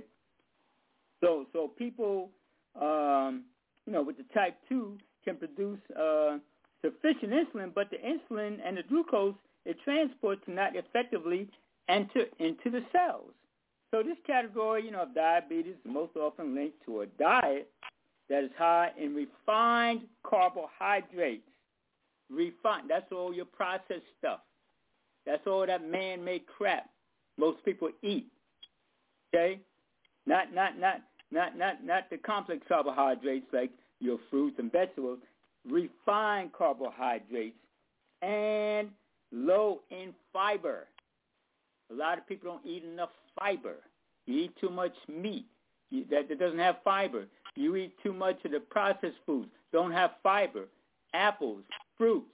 so so people, um, you know, with the type two can produce uh, sufficient insulin, but the insulin and the glucose it transports cannot effectively enter into the cells. So this category, you know, of diabetes is most often linked to a diet that is high in refined carbohydrates. Refined, that's all your processed stuff. That's all that man-made crap most people eat. Okay? Not not not not not not the complex carbohydrates like your fruits and vegetables. Refined carbohydrates and low in fiber. A lot of people don't eat enough fiber. You eat too much meat you, that, that doesn't have fiber. You eat too much of the processed foods, don't have fiber. Apples, fruits,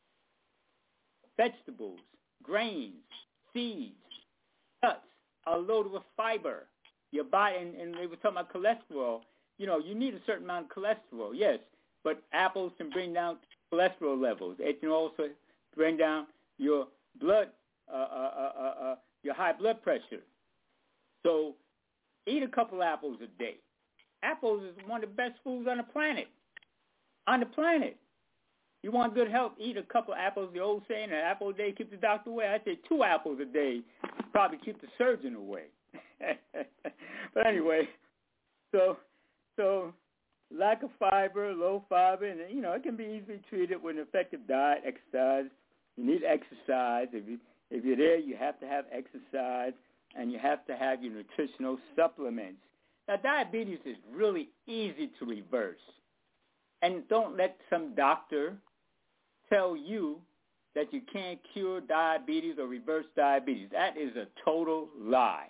vegetables, grains, seeds, nuts are loaded with fiber. Your body, and, and they were talking about cholesterol. You know, you need a certain amount of cholesterol, yes, but apples can bring down cholesterol levels. It can also bring down your blood, uh, uh, uh, uh, your high blood pressure. So eat a couple apples a day. apples is one of the best foods on the planet. On the planet. You want good health, eat a couple of apples. The old saying, an apple a day keeps the doctor away. I say two apples a day probably keep the surgeon away. But anyway, so so lack of fiber, low fiber, and, you know, it can be easily treated with an effective diet, exercise. You need exercise. If, you, if you're there, you have to have exercise, and you have to have your nutritional supplements. Now, diabetes is really easy to reverse. And don't let some doctor tell you that you can't cure diabetes or reverse diabetes. That is a total lie.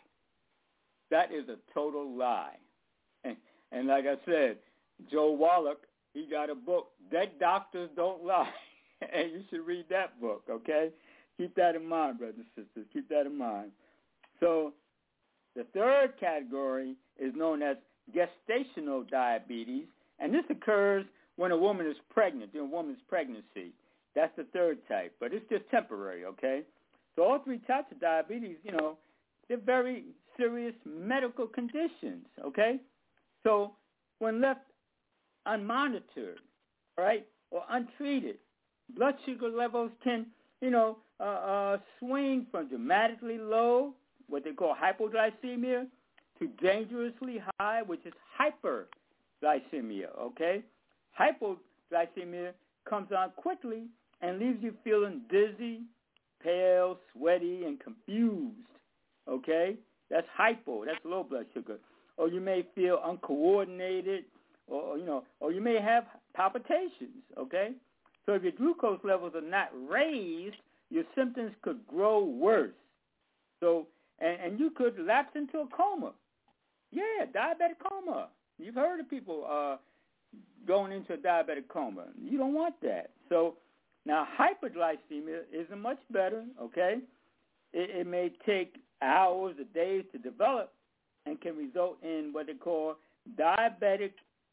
That is a total lie. And, and like I said, Joe Wallach, he got a book, Dead Doctors Don't Lie. And you should read that book, okay? Keep that in mind, brothers and sisters. Keep that in mind. So the third category is known as gestational diabetes, and this occurs when a woman is pregnant, during a woman's pregnancy. That's the third type, but it's just temporary, okay? So all three types of diabetes, you know, they're very serious medical conditions, okay? So when left unmonitored, right, or untreated, blood sugar levels can, you know, uh, uh, swing from dramatically low, what they call hypoglycemia, to dangerously high, which is hyperglycemia, okay? Hypoglycemia comes on quickly and leaves you feeling dizzy, pale, sweaty, and confused, okay? That's hypo. That's low blood sugar. Or you may feel uncoordinated, or, you know, or you may have palpitations, okay? So if your glucose levels are not raised, your symptoms could grow worse. So, and, and you could lapse into a coma. Yeah, diabetic coma. You've heard of people uh, going into a diabetic coma. You don't want that. So now hyperglycemia isn't much better, okay? It, it may take hours or days to develop and can result in what they call diabetic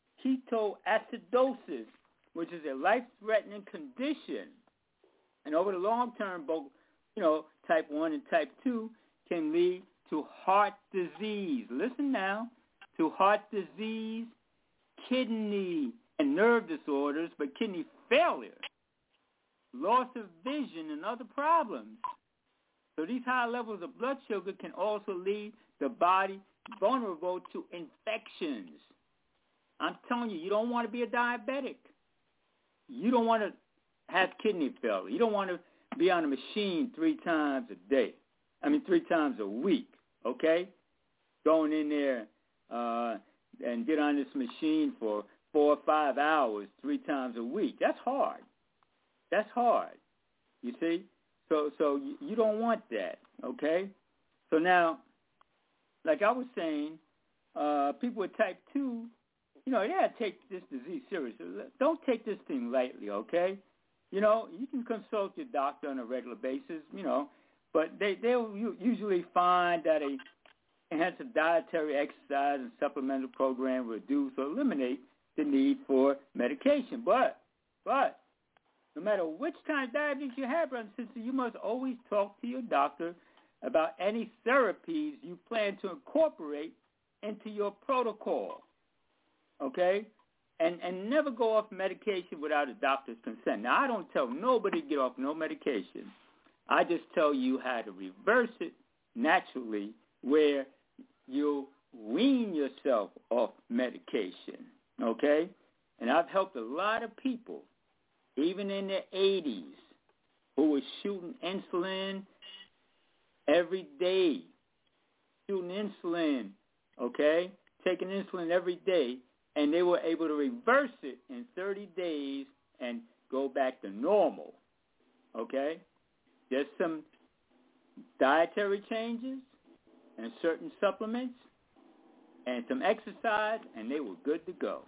ketoacidosis, which is a life-threatening condition. And over the long term, both, you know, type one and type two can lead to heart disease. Listen now, to heart disease, kidney and nerve disorders, but kidney failure, loss of vision, and other problems. So these high levels of blood sugar can also leave the body vulnerable to infections. I'm telling you, you don't want to be a diabetic. You don't want to have kidney failure. You don't want to be on a machine three times a day. I mean, three times a week, okay? Going in there uh, and get on this machine for four or five hours three times a week. That's hard. That's hard, you see? So so you, you don't want that, okay? So now, like I was saying, uh, people with type two, you know, they got to take this disease seriously. Don't take this thing lightly, okay? You know, you can consult your doctor on a regular basis, you know, but they, they'll usually find that a enhanced dietary, exercise, and supplemental program will reduce or eliminate the need for medication. But, but, no matter which kind of diabetes you have, brother and sister, you must always talk to your doctor about any therapies you plan to incorporate into your protocol, okay? And and never go off medication without a doctor's consent. Now, I don't tell nobody to get off no medication. I just tell you how to reverse it naturally where you'll wean yourself off medication, okay? And I've helped a lot of people, even in their eighties, who were shooting insulin every day, shooting insulin, okay, taking insulin every day, and they were able to reverse it in thirty days and go back to normal, okay? Just some dietary changes and certain supplements and some exercise, and they were good to go.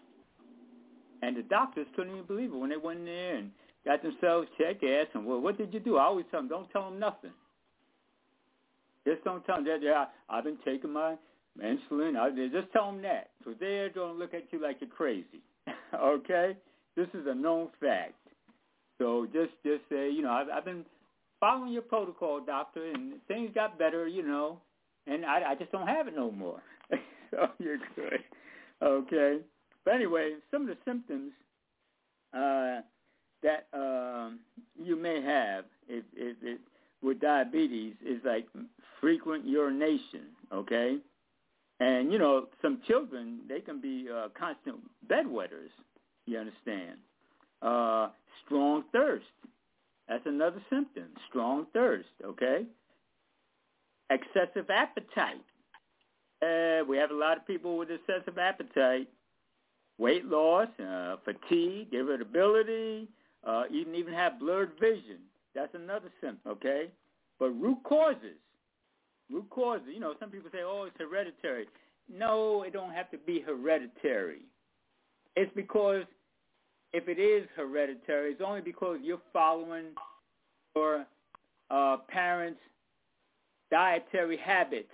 And the doctors couldn't even believe it when they went in there and got themselves checked. They asked them, well, what did you do? I always tell them, don't tell them nothing. Just don't tell them that. Yeah, I've been taking my insulin. I, just tell them that. So they're going to look at you like you're crazy. Okay? This is a known fact. So just, just say, you know, I've, I've been following your protocol, doctor, and things got better, you know, and I, I just don't have it no more. So you're good. Okay. But anyway, some of the symptoms uh, that um, you may have if, if, if, with diabetes is like frequent urination, okay? And, you know, some children, they can be uh, constant bedwetters, you understand? Uh, strong thirst. That's another symptom, strong thirst, okay? Excessive appetite. Uh, we have a lot of people with excessive appetite. Weight loss, uh, fatigue, irritability, uh, even even have blurred vision. That's another symptom, okay? But root causes, root causes, you know, some people say, oh, it's hereditary. No, it don't have to be hereditary. It's because if it is hereditary, it's only because you're following your uh, parents' dietary habits.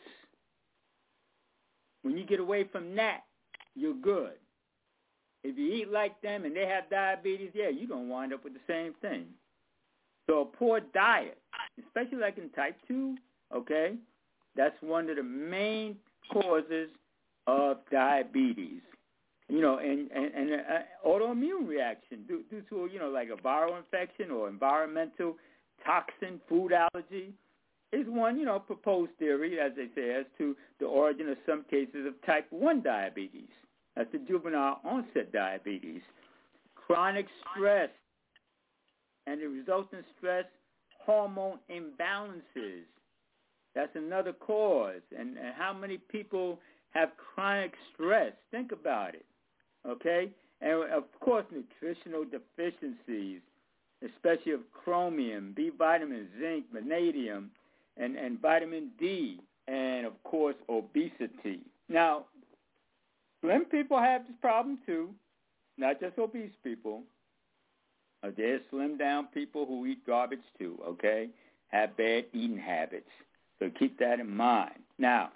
When you get away from that, you're good. If you eat like them and they have diabetes, yeah, you're going to wind up with the same thing. So a poor diet, especially like in type two, okay, that's one of the main causes of diabetes. You know, and, and, and uh, autoimmune reaction due, due to, you know, like a viral infection or environmental toxin, food allergy, is one, you know, proposed theory, as they say, as to the origin of some cases of type one diabetes. That's the juvenile onset diabetes. Chronic stress and the resulting stress hormone imbalances. That's another cause. And, and how many people have chronic stress? Think about it, okay? And, of course, nutritional deficiencies, especially of chromium, B vitamins, zinc, vanadium, and, and vitamin D, and, of course, obesity. Now, slim people have this problem, too, not just obese people. Uh, there's slim-down people who eat garbage, too, okay, have bad eating habits. So keep that in mind. Now,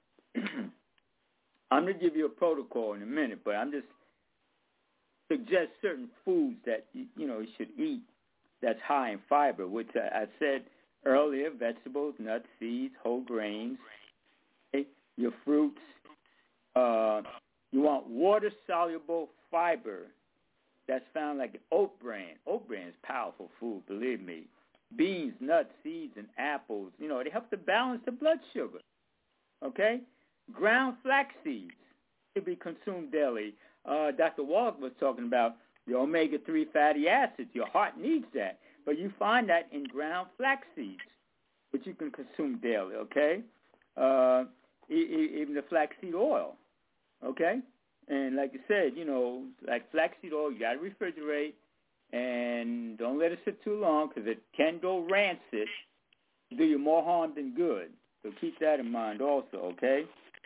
I'm going to give you a protocol in a minute, but I'm just suggest certain foods that, you, you know, you should eat that's high in fiber, which I, I said earlier, vegetables, nuts, seeds, whole grains, okay, your fruits. Uh, you want water-soluble fiber that's found like oat bran. Oat bran is powerful food, believe me. Beans, nuts, seeds, and apples, you know, they help to balance the blood sugar, okay? Ground flax seeds should be consumed daily. Uh, Doctor Wallach was talking about the omega three fatty acids. Your heart needs that. But you find that in ground flax seeds, which you can consume daily, okay? Uh, e- even the flaxseed oil, okay? And like I said, you know, like flaxseed oil, you got to refrigerate. And don't let it sit too long because it can go rancid, do you more harm than good. So keep that in mind also, okay?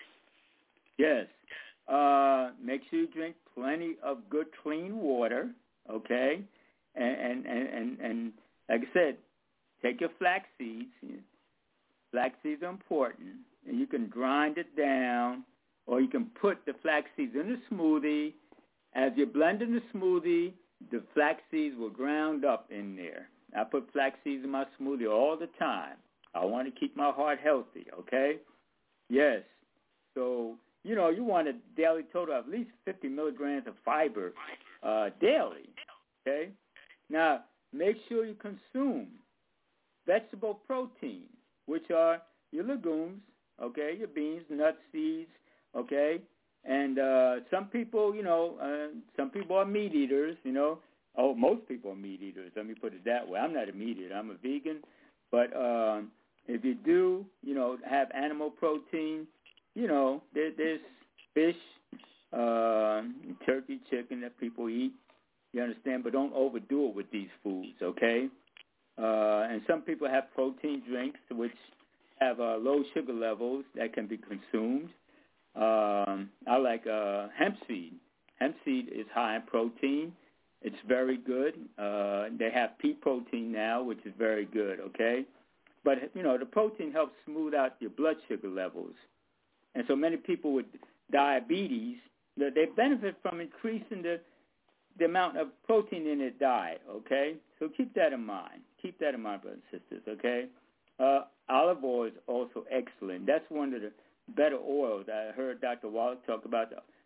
Yes. Uh, make sure you drink plenty of good, clean water, okay? And, and, and, and, and like I said, take your flax seeds. Flax seeds are important. And you can grind it down, or you can put the flax seeds in a smoothie. As you're blending the smoothie, the flax seeds were ground up in there. I put flax seeds in my smoothie all the time. I want to keep my heart healthy, okay? Yes. So, you know, you want a daily total of at least fifty milligrams of fiber uh, daily, okay? Now, make sure you consume vegetable protein, which are your legumes, okay, your beans, nuts, seeds, okay? And uh, some people, you know, uh, some people are meat eaters, you know. Oh, most people are meat eaters. Let me put it that way. I'm not a meat eater. I'm a vegan. But uh, if you do, you know, have animal protein, you know, there, there's fish, uh, turkey, chicken that people eat. You understand? But don't overdo it with these foods, okay? Uh, and some people have protein drinks, which have uh, low sugar levels that can be consumed. Um, I like uh, hemp seed. Hemp seed is high in protein. It's very good. Uh, they have pea protein now, which is very good, okay? But, you know, the protein helps smooth out your blood sugar levels. And so many people with diabetes, they benefit from increasing the, the amount of protein in their diet, okay? So keep that in mind. Keep that in mind, brothers and sisters, okay? Uh, olive oil is also excellent. That's one of the better oils. I heard Doctor Wallach talk about the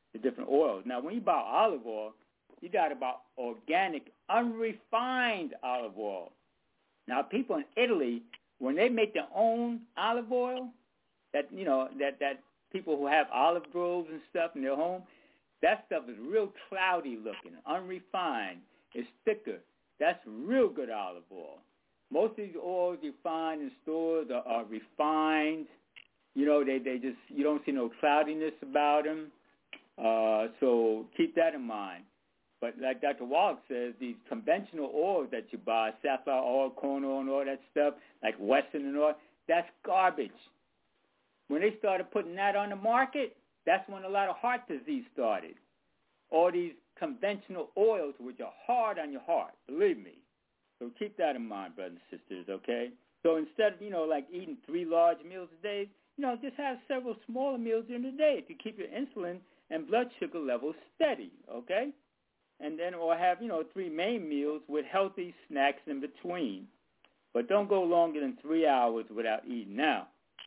the different oils. Now, when you buy olive oil, you got to buy organic, unrefined olive oil. Now, people in Italy, when they make their own olive oil, that, you know, that, that people who have olive groves and stuff in their home, that stuff is real cloudy looking, unrefined. It's thicker. That's real good olive oil. Most of these oils you find in stores are, are refined. You know, they, they just, you don't see no cloudiness about them. Uh, so keep that in mind. But like Doctor Wallach says, these conventional oils that you buy, safflower oil, corn oil, and all that stuff, like Western and all, that's garbage. When they started putting that on the market, that's when a lot of heart disease started. All these conventional oils, which are hard on your heart, believe me. So keep that in mind, brothers and sisters, okay? So instead of, you know, like eating three large meals a day, you know, just have several smaller meals during the day to keep your insulin and blood sugar levels steady, okay? And then, or have, you know, three main meals with healthy snacks in between. But don't go longer than three hours without eating. Now,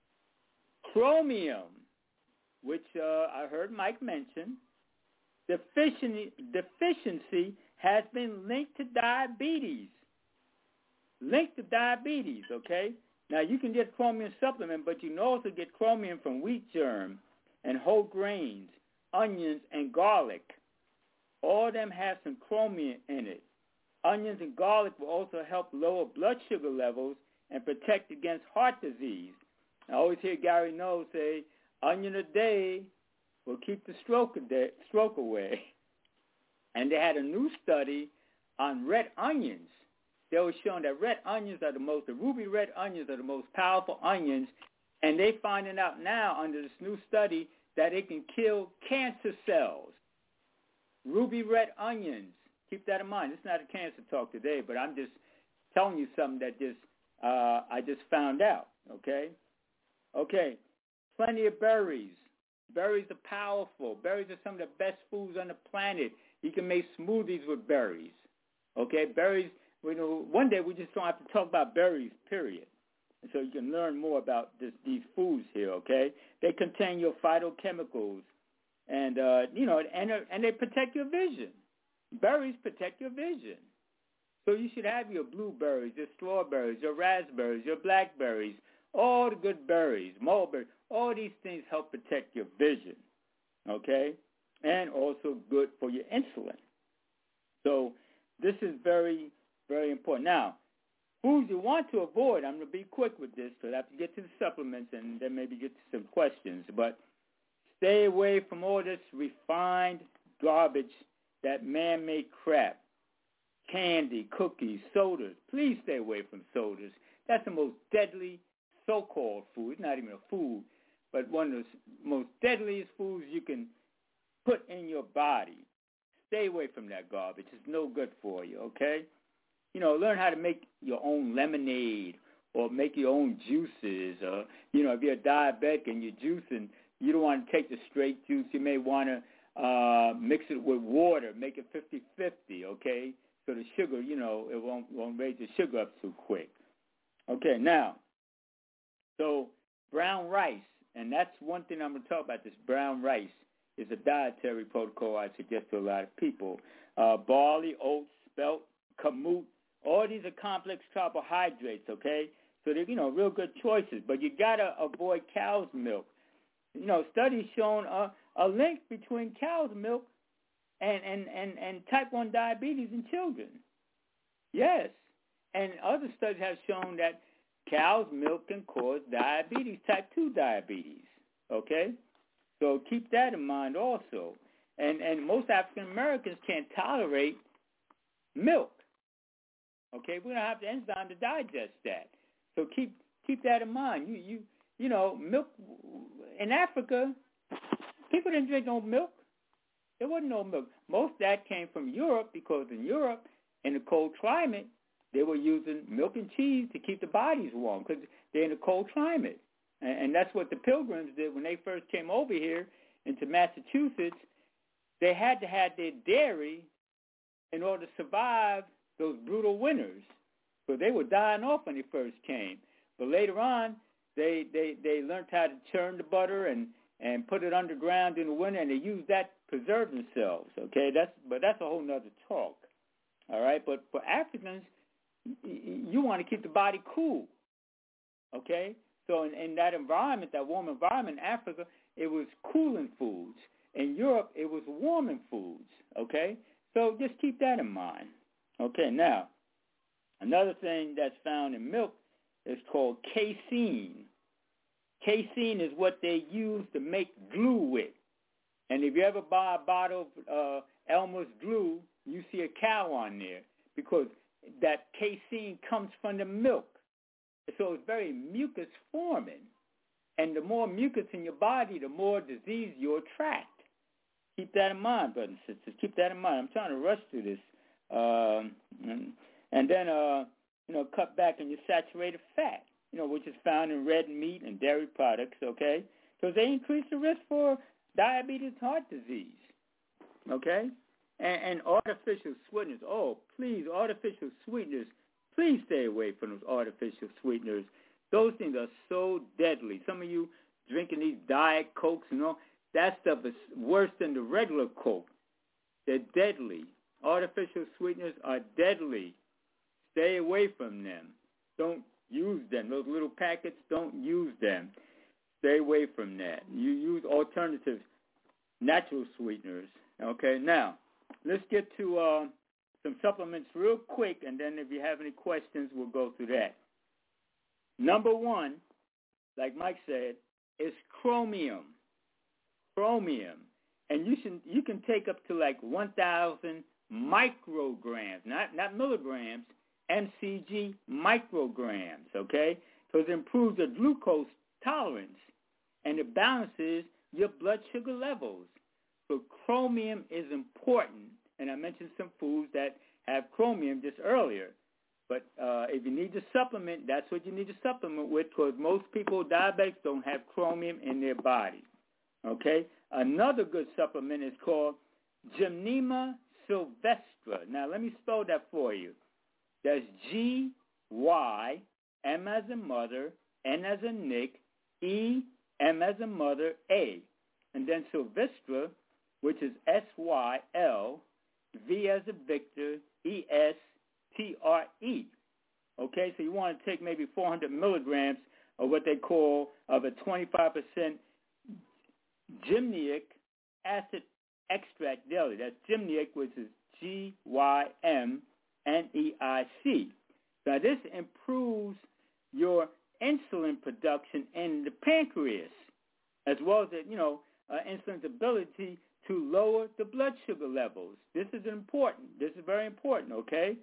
chromium, which uh, I heard Mike mention, deficiency, deficiency has been linked to diabetes. Linked to diabetes, okay? Now, you can get chromium supplement, but you can also get chromium from wheat germ and whole grains, onions, and garlic. All of them have some chromium in it. Onions and garlic will also help lower blood sugar levels and protect against heart disease. I always hear Gary Knowles say, onion a day will keep the stroke, a day, stroke away. And they had a new study on red onions. They were showing that red onions are the most, the ruby red onions are the most powerful onions, and they're finding out now under this new study that it can kill cancer cells. Ruby red onions. Keep that in mind. It's not a cancer talk today, but I'm just telling you something that just uh, I just found out, okay? Okay, plenty of berries. Berries are powerful. Berries are some of the best foods on the planet. You can make smoothies with berries, okay? Berries, you know, one day we just don't have to talk about berries, period. And so you can learn more about this, these foods here, okay? They contain your phytochemicals. And, uh, you know, and, and they protect your vision. Berries protect your vision. So you should have your blueberries, your strawberries, your raspberries, your blackberries, all the good berries, mulberries. All these things help protect your vision, okay? And also good for your insulin. So this is very, very important. Now, foods you want to avoid, I'm going to be quick with this because I have to get to the supplements and then maybe get to some questions. But stay away from all this refined garbage, that man-made crap, candy, cookies, sodas. Please stay away from sodas. That's the most deadly so-called food. It's not even a food, but one of the most deadliest foods you can put in your body. Stay away from that garbage. It's no good for you, okay? You know, learn how to make your own lemonade or make your own juices. Or, you know, if you're a diabetic and you're juicing, you don't want to take the straight juice. You may want to uh, mix it with water, make it fifty-fifty, okay? So the sugar, you know, it won't, won't raise the sugar up too quick. Okay, now, so brown rice, and that's one thing I'm going to talk about, this brown rice is a dietary protocol I suggest to a lot of people. Uh, barley, oats, spelt, kamut, all these are complex carbohydrates, okay? So they're, you know, real good choices, but you got to avoid cow's milk. You know, studies shown a, a link between cow's milk and, and, and, and type one diabetes in children. Yes. And other studies have shown that cow's milk can cause diabetes, type two diabetes, okay? So keep that in mind also. And, and most African Americans can't tolerate milk, okay? We don't have the enzyme to digest that. So keep keep that in mind. You, you, you know, milk in Africa, people didn't drink no milk. There wasn't no milk. Most of that came from Europe because in Europe, in the cold climate, they were using milk and cheese to keep the bodies warm because they're in a cold climate. And, and that's what the Pilgrims did when they first came over here into Massachusetts. They had to have their dairy in order to survive those brutal winters. So they were dying off when they first came. But later on, they, they, they learned how to churn the butter and, and put it underground in the winter, and they use that to preserve themselves, okay? That's But that's a whole nother talk, all right? But for Africans, you want to keep the body cool, okay? So in, in that environment, that warm environment in Africa, it was cooling foods. In Europe, it was warming foods, okay? So just keep that in mind. Okay, now, another thing that's found in milk is called casein. Casein is what they use to make glue with. And if you ever buy a bottle of uh, Elmer's glue, you see a cow on there because that casein comes from the milk. So it's very mucus forming. And the more mucus in your body, the more disease you attract. Keep that in mind, brothers and sisters. Keep that in mind. I'm trying to rush through this. Um, and, and then, uh, you know, cut back on your saturated fat, you know, which is found in red meat and dairy products, okay? Because they increase the risk for diabetes, heart disease, okay? And, and artificial sweeteners. Oh, please, artificial sweeteners. Please stay away from those artificial sweeteners. Those things are so deadly. Some of you drinking these Diet Cokes and all, that stuff is worse than the regular Coke. They're deadly. Artificial sweeteners are deadly. Stay away from them. Don't use them. Those little packets, don't use them. Stay away from that. You use alternative natural sweeteners. Okay, now, let's get to uh, some supplements real quick, and then if you have any questions, we'll go through that. Number one, like Mike said, is chromium. Chromium. And you should you can take up to like one thousand micrograms, not, not milligrams, M C G micrograms, okay? Because it improves the glucose tolerance, and it balances your blood sugar levels. So chromium is important, and I mentioned some foods that have chromium just earlier. But uh, if you need to supplement, that's what you need to supplement with, because most people, diabetics, don't have chromium in their body. Okay? Another good supplement is called Gymnema sylvestre. Now, let me spell that for you. That's G Y, M as in mother, N as in Nick, E, M as in mother, A. And then sylvestre, which is S Y L, V as in Victor, E S T R E. Okay, so you want to take maybe four hundred milligrams of what they call of a twenty-five percent gymneic acid extract daily. That's gymneic, which is G Y M N E I C. Now, this improves your insulin production in the pancreas, as well as, you know, uh, insulin's ability to lower the blood sugar levels. This is important. This is very important, okay?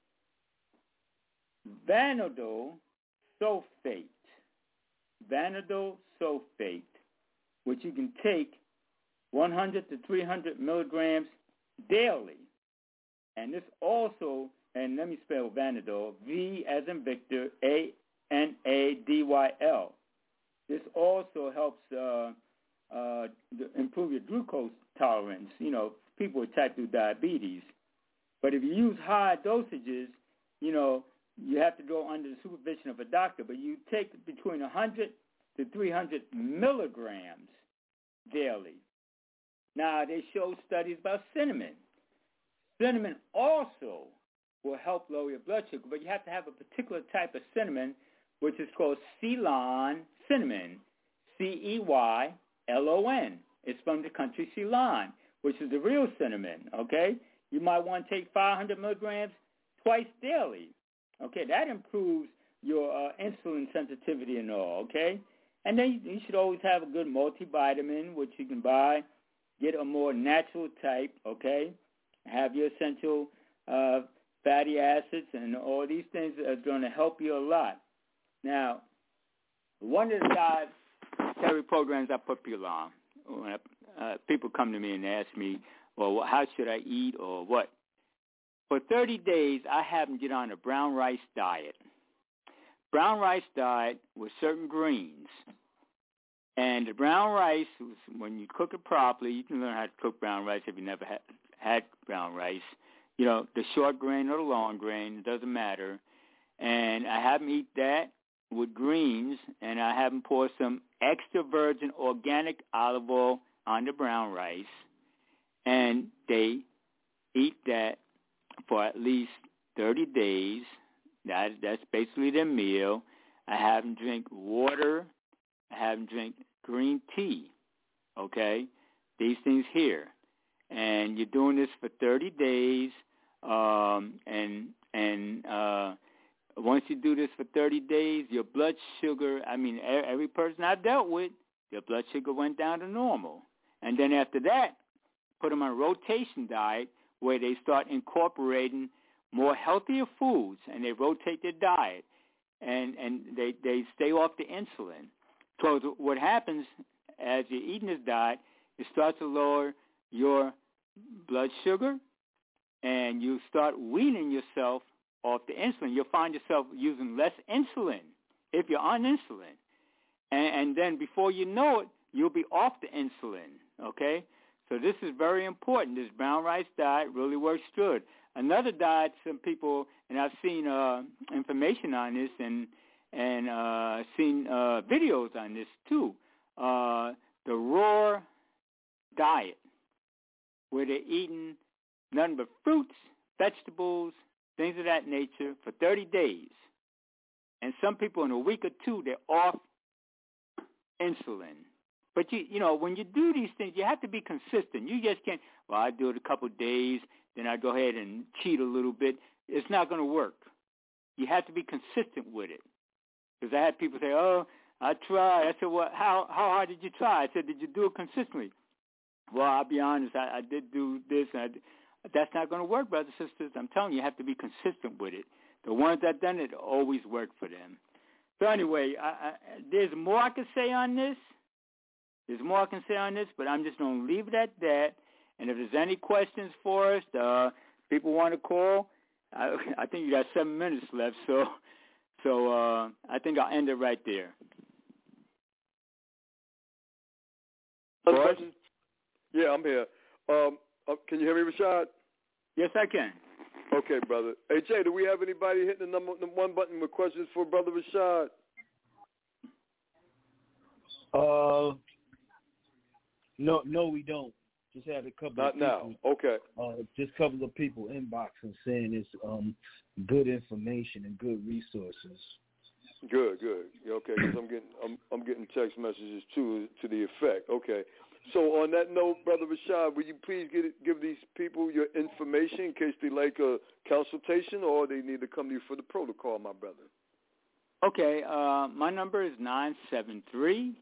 Vanadol sulfate. Vanadol sulfate, which you can take one hundred to three hundred milligrams daily. And this also, and let me spell Vanadol, V as in Victor, A N A D Y L. This also helps uh, uh, improve your glucose tolerance, you know, people with type two diabetes. But if you use high dosages, you know, you have to go under the supervision of a doctor, but you take between one hundred to three hundred milligrams daily. Now, they show studies about cinnamon. Cinnamon also will help lower your blood sugar, but you have to have a particular type of cinnamon, which is called Ceylon cinnamon, C E Y L O N. It's from the country Ceylon, which is the real cinnamon, okay? You might want to take five hundred milligrams twice daily. Okay, that improves your uh, insulin sensitivity and all, okay? And then you, you should always have a good multivitamin, which you can buy. Get a more natural type, okay? Have your essential uh, fatty acids, and all these things are going to help you a lot. Now, one of the dietary programs I put people on, when I, uh, people come to me and ask me, well, how should I eat or what? For thirty days, I have them get on a brown rice diet. Brown rice diet with certain greens. And the brown rice, when you cook it properly, you can learn how to cook brown rice if you never had, had brown rice. You know, the short grain or the long grain, it doesn't matter. And I have them eat that with greens, and I have them pour some extra virgin organic olive oil on the brown rice, and they eat that for at least thirty days. That, that's basically their meal. I have them drink water. I have them drink green tea, okay? These things here. And you're doing this for thirty days, um, and and uh, once you do this for thirty days, your blood sugar, I mean, every person I've dealt with, their blood sugar went down to normal. And then after that, put them on a rotation diet where they start incorporating more healthier foods, and they rotate their diet, and, and they, they stay off the insulin. So what happens as you're eating this diet, it starts to lower your blood sugar, and you start weaning yourself off the insulin. You'll find yourself using less insulin if you're on insulin. And, and then before you know it, you'll be off the insulin, okay? So this is very important. This brown rice diet really works good. Another diet, some people, and I've seen uh, information on this and and uh, seen uh, videos on this too, uh, the raw diet, where they're eating nothing but fruits, vegetables, things of that nature for thirty days. And some people in a week or two, they're off insulin. But, you you know, when you do these things, you have to be consistent. You just can't, well, I do it a couple of days, then I go ahead and cheat a little bit. It's not going to work. You have to be consistent with it. Because I had people say, oh, I tried. I said, well, how, how hard did you try? I said, did you do it consistently? Well, I'll be honest, I, I did do this. And I did. That's not going to work, brothers and sisters. I'm telling you, you have to be consistent with it. The ones that done it always worked for them. So anyway, I, I, there's more I can say on this. There's more I can say on this, but I'm just going to leave it at that. And if there's any questions for us, uh, people want to call, I, I think you got seven minutes left, so so uh, I think I'll end it right there. Question? Yeah, I'm here. Um, uh, can you hear me, Rashad? Yes, I can. Okay, brother. Hey, Jay, do we have anybody hitting the number the one button with questions for Brother Rashad? Uh, no, no, we don't. Just had a couple. Not of now. people, Okay. Uh, just a couple of people inboxing saying it's um good information and good resources. Good, good. Okay, because I'm getting I'm I'm getting text messages too to the effect. Okay. So on that note, Brother Rashad, will you please get it, give these people your information in case they like a consultation or they need to come to you for the protocol, my brother? Okay. Uh, my number is nine seven three,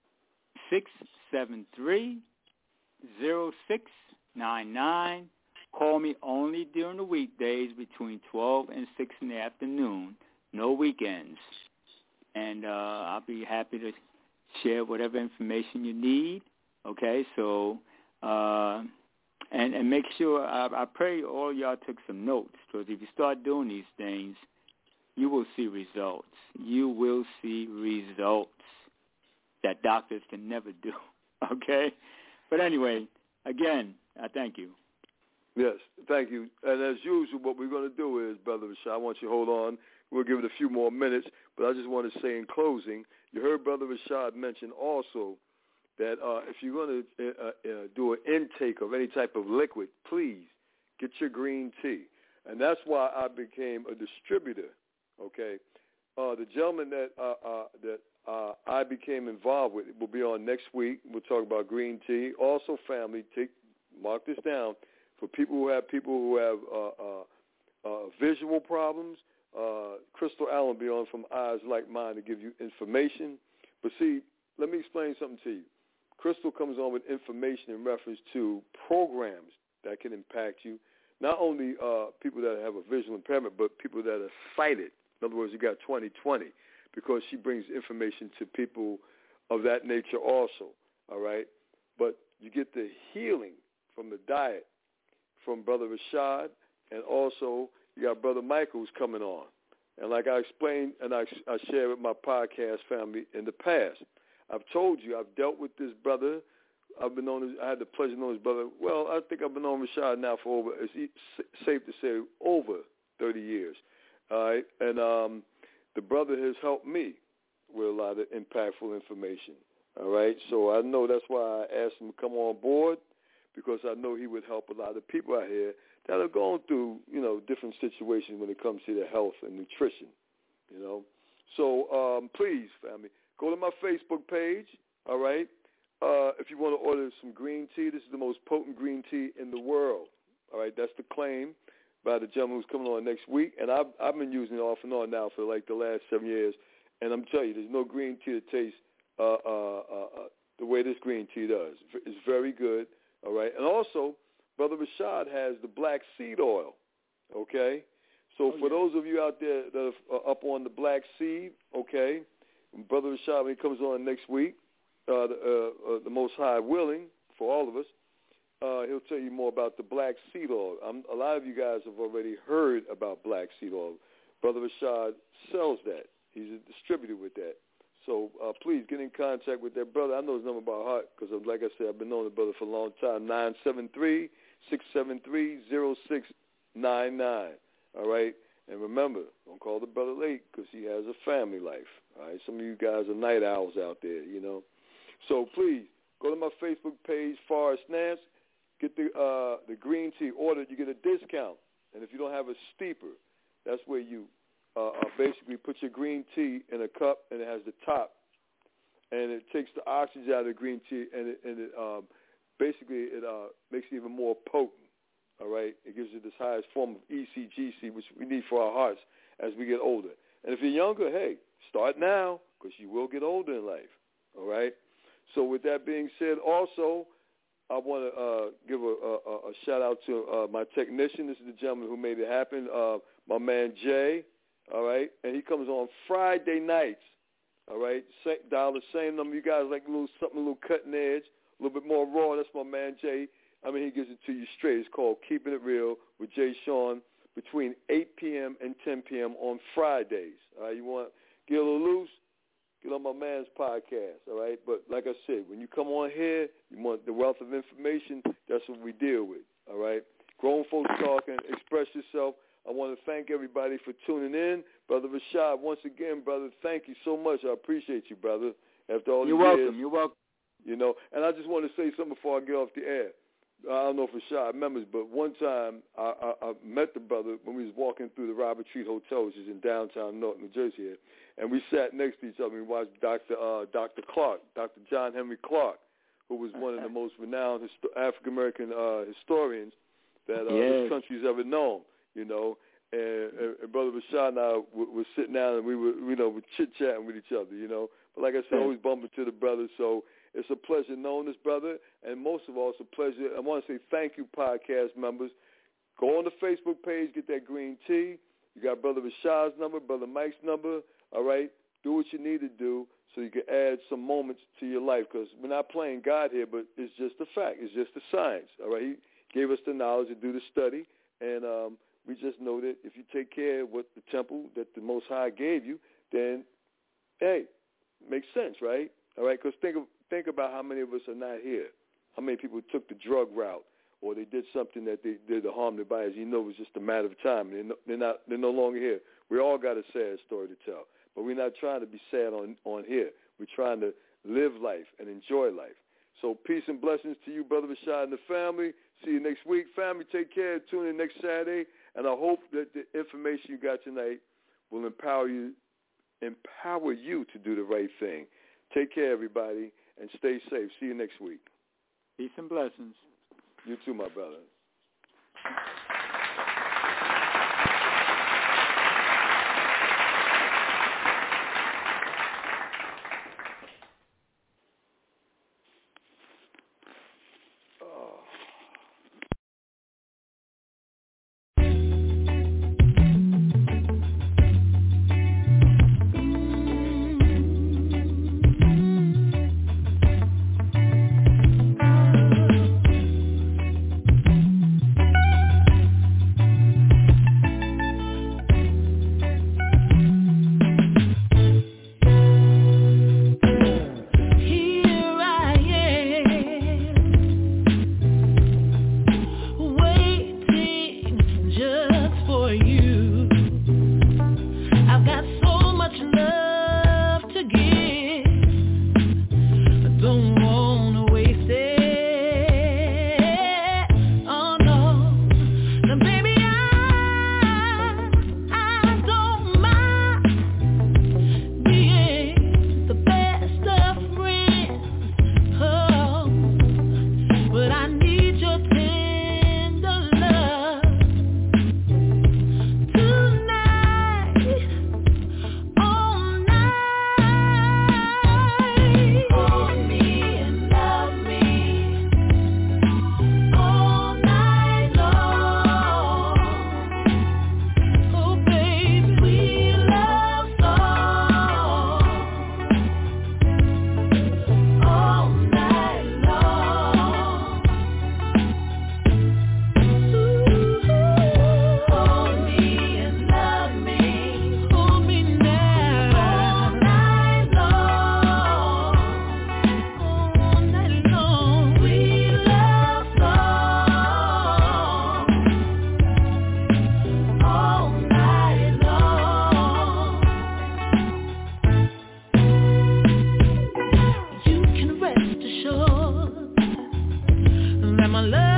six seven three, zero six nine nine. Call me only during the weekdays between twelve and six in the afternoon. No weekends. And uh, I'll be happy to share whatever information you need. Okay, so, uh, and, and make sure, I, I pray all y'all took some notes, because if you start doing these things, you will see results. You will see results that doctors can never do, okay? But anyway, again, I thank you. Yes, thank you. And as usual, what we're going to do is, Brother Rashad, I want you to hold on. We'll give it a few more minutes, but I just want to say in closing, you heard Brother Rashad mention also that uh, if you're going to uh, uh, do an intake of any type of liquid, please get your green tea. And that's why I became a distributor, okay? Uh, the gentleman that uh, uh, that uh, I became involved with will be on next week. We'll talk about green tea. Also, family, take mark this down, for people who have people who have uh, uh, uh, visual problems. Uh, Crystal Allen will be on from Eyes Like Mine to give you information. But see, let me explain something to you. Crystal comes on with information in reference to programs that can impact you, not only uh, people that have a visual impairment, but people that are sighted. In other words, you got twenty twenty, because she brings information to people of that nature also, all right? But you get the healing from the diet from Brother Rashad, and also you got Brother Michael's coming on. And like I explained and I, I shared with my podcast family in the past, I've told you I've dealt with this brother. I've been known as, I had the pleasure of knowing his brother. Well, I think I've been on Rashad now for over, it's safe to say, over thirty years. All right, and um, the brother has helped me with a lot of impactful information. All right, so I know that's why I asked him to come on board, because I know he would help a lot of people out here that are going through, you know, different situations when it comes to their health and nutrition, you know. So um, please, family, go to my Facebook page, all right? Uh, if you want to order some green tea, this is the most potent green tea in the world, all right? That's the claim by the gentleman who's coming on next week, and I've, I've been using it off and on now for like the last seven years, and I'm telling you, there's no green tea that tastes uh, uh, uh, uh, the way this green tea does. It's very good, all right? And also, Brother Rashad has the black seed oil, okay? So oh, for yeah. those of you out there that are up on the black seed, okay, Brother Rashad, when he comes on next week, uh, the, uh, uh, the Most High willing, for all of us, uh, he'll tell you more about the black seed oil. I'm, a lot of you guys have already heard about black seed oil. Brother Rashad sells that. He's a distributor with that. So uh, please get in contact with that brother. I know his number by heart because, like I said, I've been knowing the brother for a long time, nine seven three, six seven three, zero six nine nine. All right? And remember, don't call the brother late because he has a family life. All right? Some of you guys are night owls out there, you know. So please, go to my Facebook page, Forrest Nance. Get the uh, the green tea ordered. You get a discount. And if you don't have a steeper, that's where you uh, uh, basically put your green tea in a cup, and it has the top. And it takes the oxygen out of the green tea, and it, and it um, basically it uh, makes it even more potent. All right? It gives you this highest form of E C G C, which we need for our hearts as we get older. And if you're younger, hey, start now because you will get older in life. All right? So with that being said, also, I want to uh, give a, a, a shout-out to uh, my technician. This is the gentleman who made it happen, uh, my man Jay, all right? And he comes on Friday nights, all right? Same, dial the same number. You guys like a little something a little cutting edge, a little bit more raw. That's my man Jay. I mean, he gives it to you straight. It's called Keeping It Real with Jay Sean between eight p.m. and ten p.m. on Fridays. All right, you want to get a little loose? Get on my man's podcast, all right? But like I said, when you come on here, you want the wealth of information, that's what we deal with, all right? Grown folks talking, express yourself. I want to thank everybody for tuning in. Brother Rashad, once again, brother, thank you so much. I appreciate you, brother. After all You're these welcome. years, You're welcome. You know, and I just want to say something before I get off the air. I don't know if Rashad remembers, but one time I, I, I met the brother when we was walking through the Robert Treat Hotel, which is in downtown North New Jersey here, and we sat next to each other and we watched Doctor Uh, Doctor Clark, Doctor John Henry Clark, who was one of the most renowned histo- African-American uh, historians that uh, yes. this country's ever known, you know. And, and, and Brother Rashad and I w- were sitting down and we were, you know, we're chit-chatting with each other, you know. But like I said, always bumping to the brothers, so it's a pleasure knowing this brother, and most of all, it's a pleasure. I want to say thank you, podcast members. Go on the Facebook page, get that green tea. You got Brother Rashad's number, Brother Mike's number, all right? Do what you need to do so you can add some moments to your life, because we're not playing God here, but it's just a fact. It's just a science, all right? He gave us the knowledge to do the study, and um, we just know that if you take care of what the temple that the Most High gave you, then, hey, makes sense, right? All right, because think of Think about how many of us are not here. How many people took the drug route, or they did something that they did to harm their bodies. You know, it was just a matter of time. They're, no, they're not. They're no longer here. We all got a sad story to tell, but we're not trying to be sad on on here. We're trying to live life and enjoy life. So peace and blessings to you, Brother Rashad and the family. See you next week, family. Take care. Tune in next Saturday, and I hope that the information you got tonight will empower you, empower you to do the right thing. Take care, everybody. And stay safe. See you next week. Peace and blessings. You too, my brother. my love.